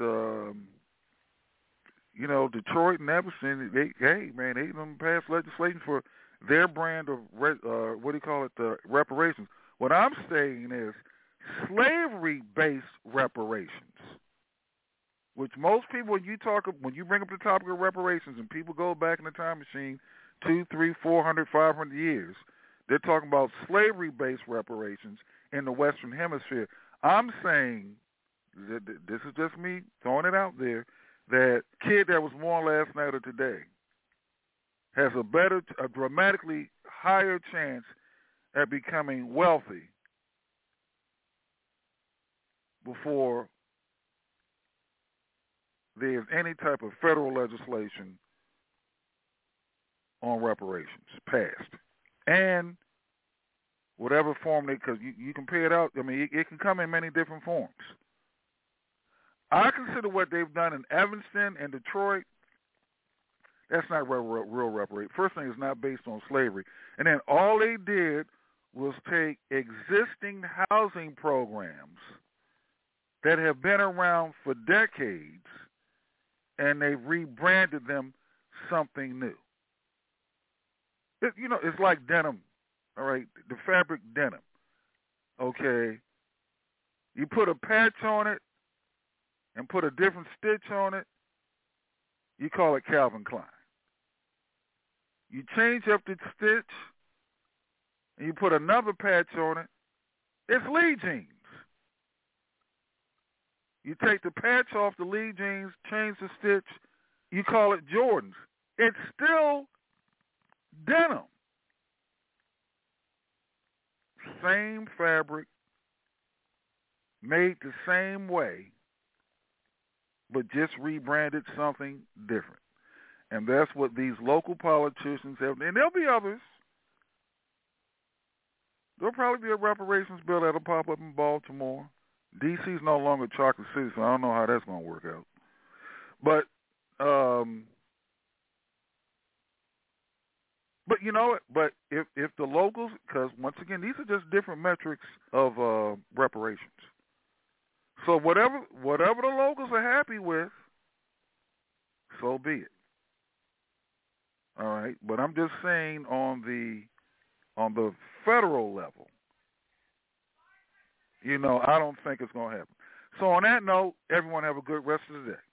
Detroit and Evanston. They done passed legislation for their brand of reparations. What I'm saying is slavery-based reparations, which most people, when you bring up the topic of reparations, and people go back in the time machine 200, 300, 400, 500 years, they're talking about slavery-based reparations in the Western Hemisphere. I'm saying, this is just me throwing it out there, that kid that was born last night or today has a dramatically higher chance at becoming wealthy before there's any type of federal legislation on reparations passed. And whatever form because you can pay it out. I mean, it can come in many different forms. I consider what they've done in Evanston and Detroit, that's not real reparation. First thing, it's not based on slavery. And then all they did was take existing housing programs that have been around for decades, and they rebranded them something new. It's like denim, all right, the fabric denim, okay? You put a patch on it and put a different stitch on it, you call it Calvin Klein. You change up the stitch and you put another patch on it, it's Lee jeans. You take the patch off the Lee jeans, change the stitch, you call it Jordans. It's still denim. Same fabric, made the same way, but just rebranded something different. And that's what these local politicians have. And there'll be others. There'll probably be a reparations bill that'll pop up in Baltimore. D.C.'s no longer Chocolate City, so I don't know how that's going to work out. But you know what? But if the locals, because once again, these are just different metrics of reparations. So whatever the locals are happy with, so be it. All right, but I'm just saying on the federal level, I don't think it's going to happen. So on that note, everyone have a good rest of the day.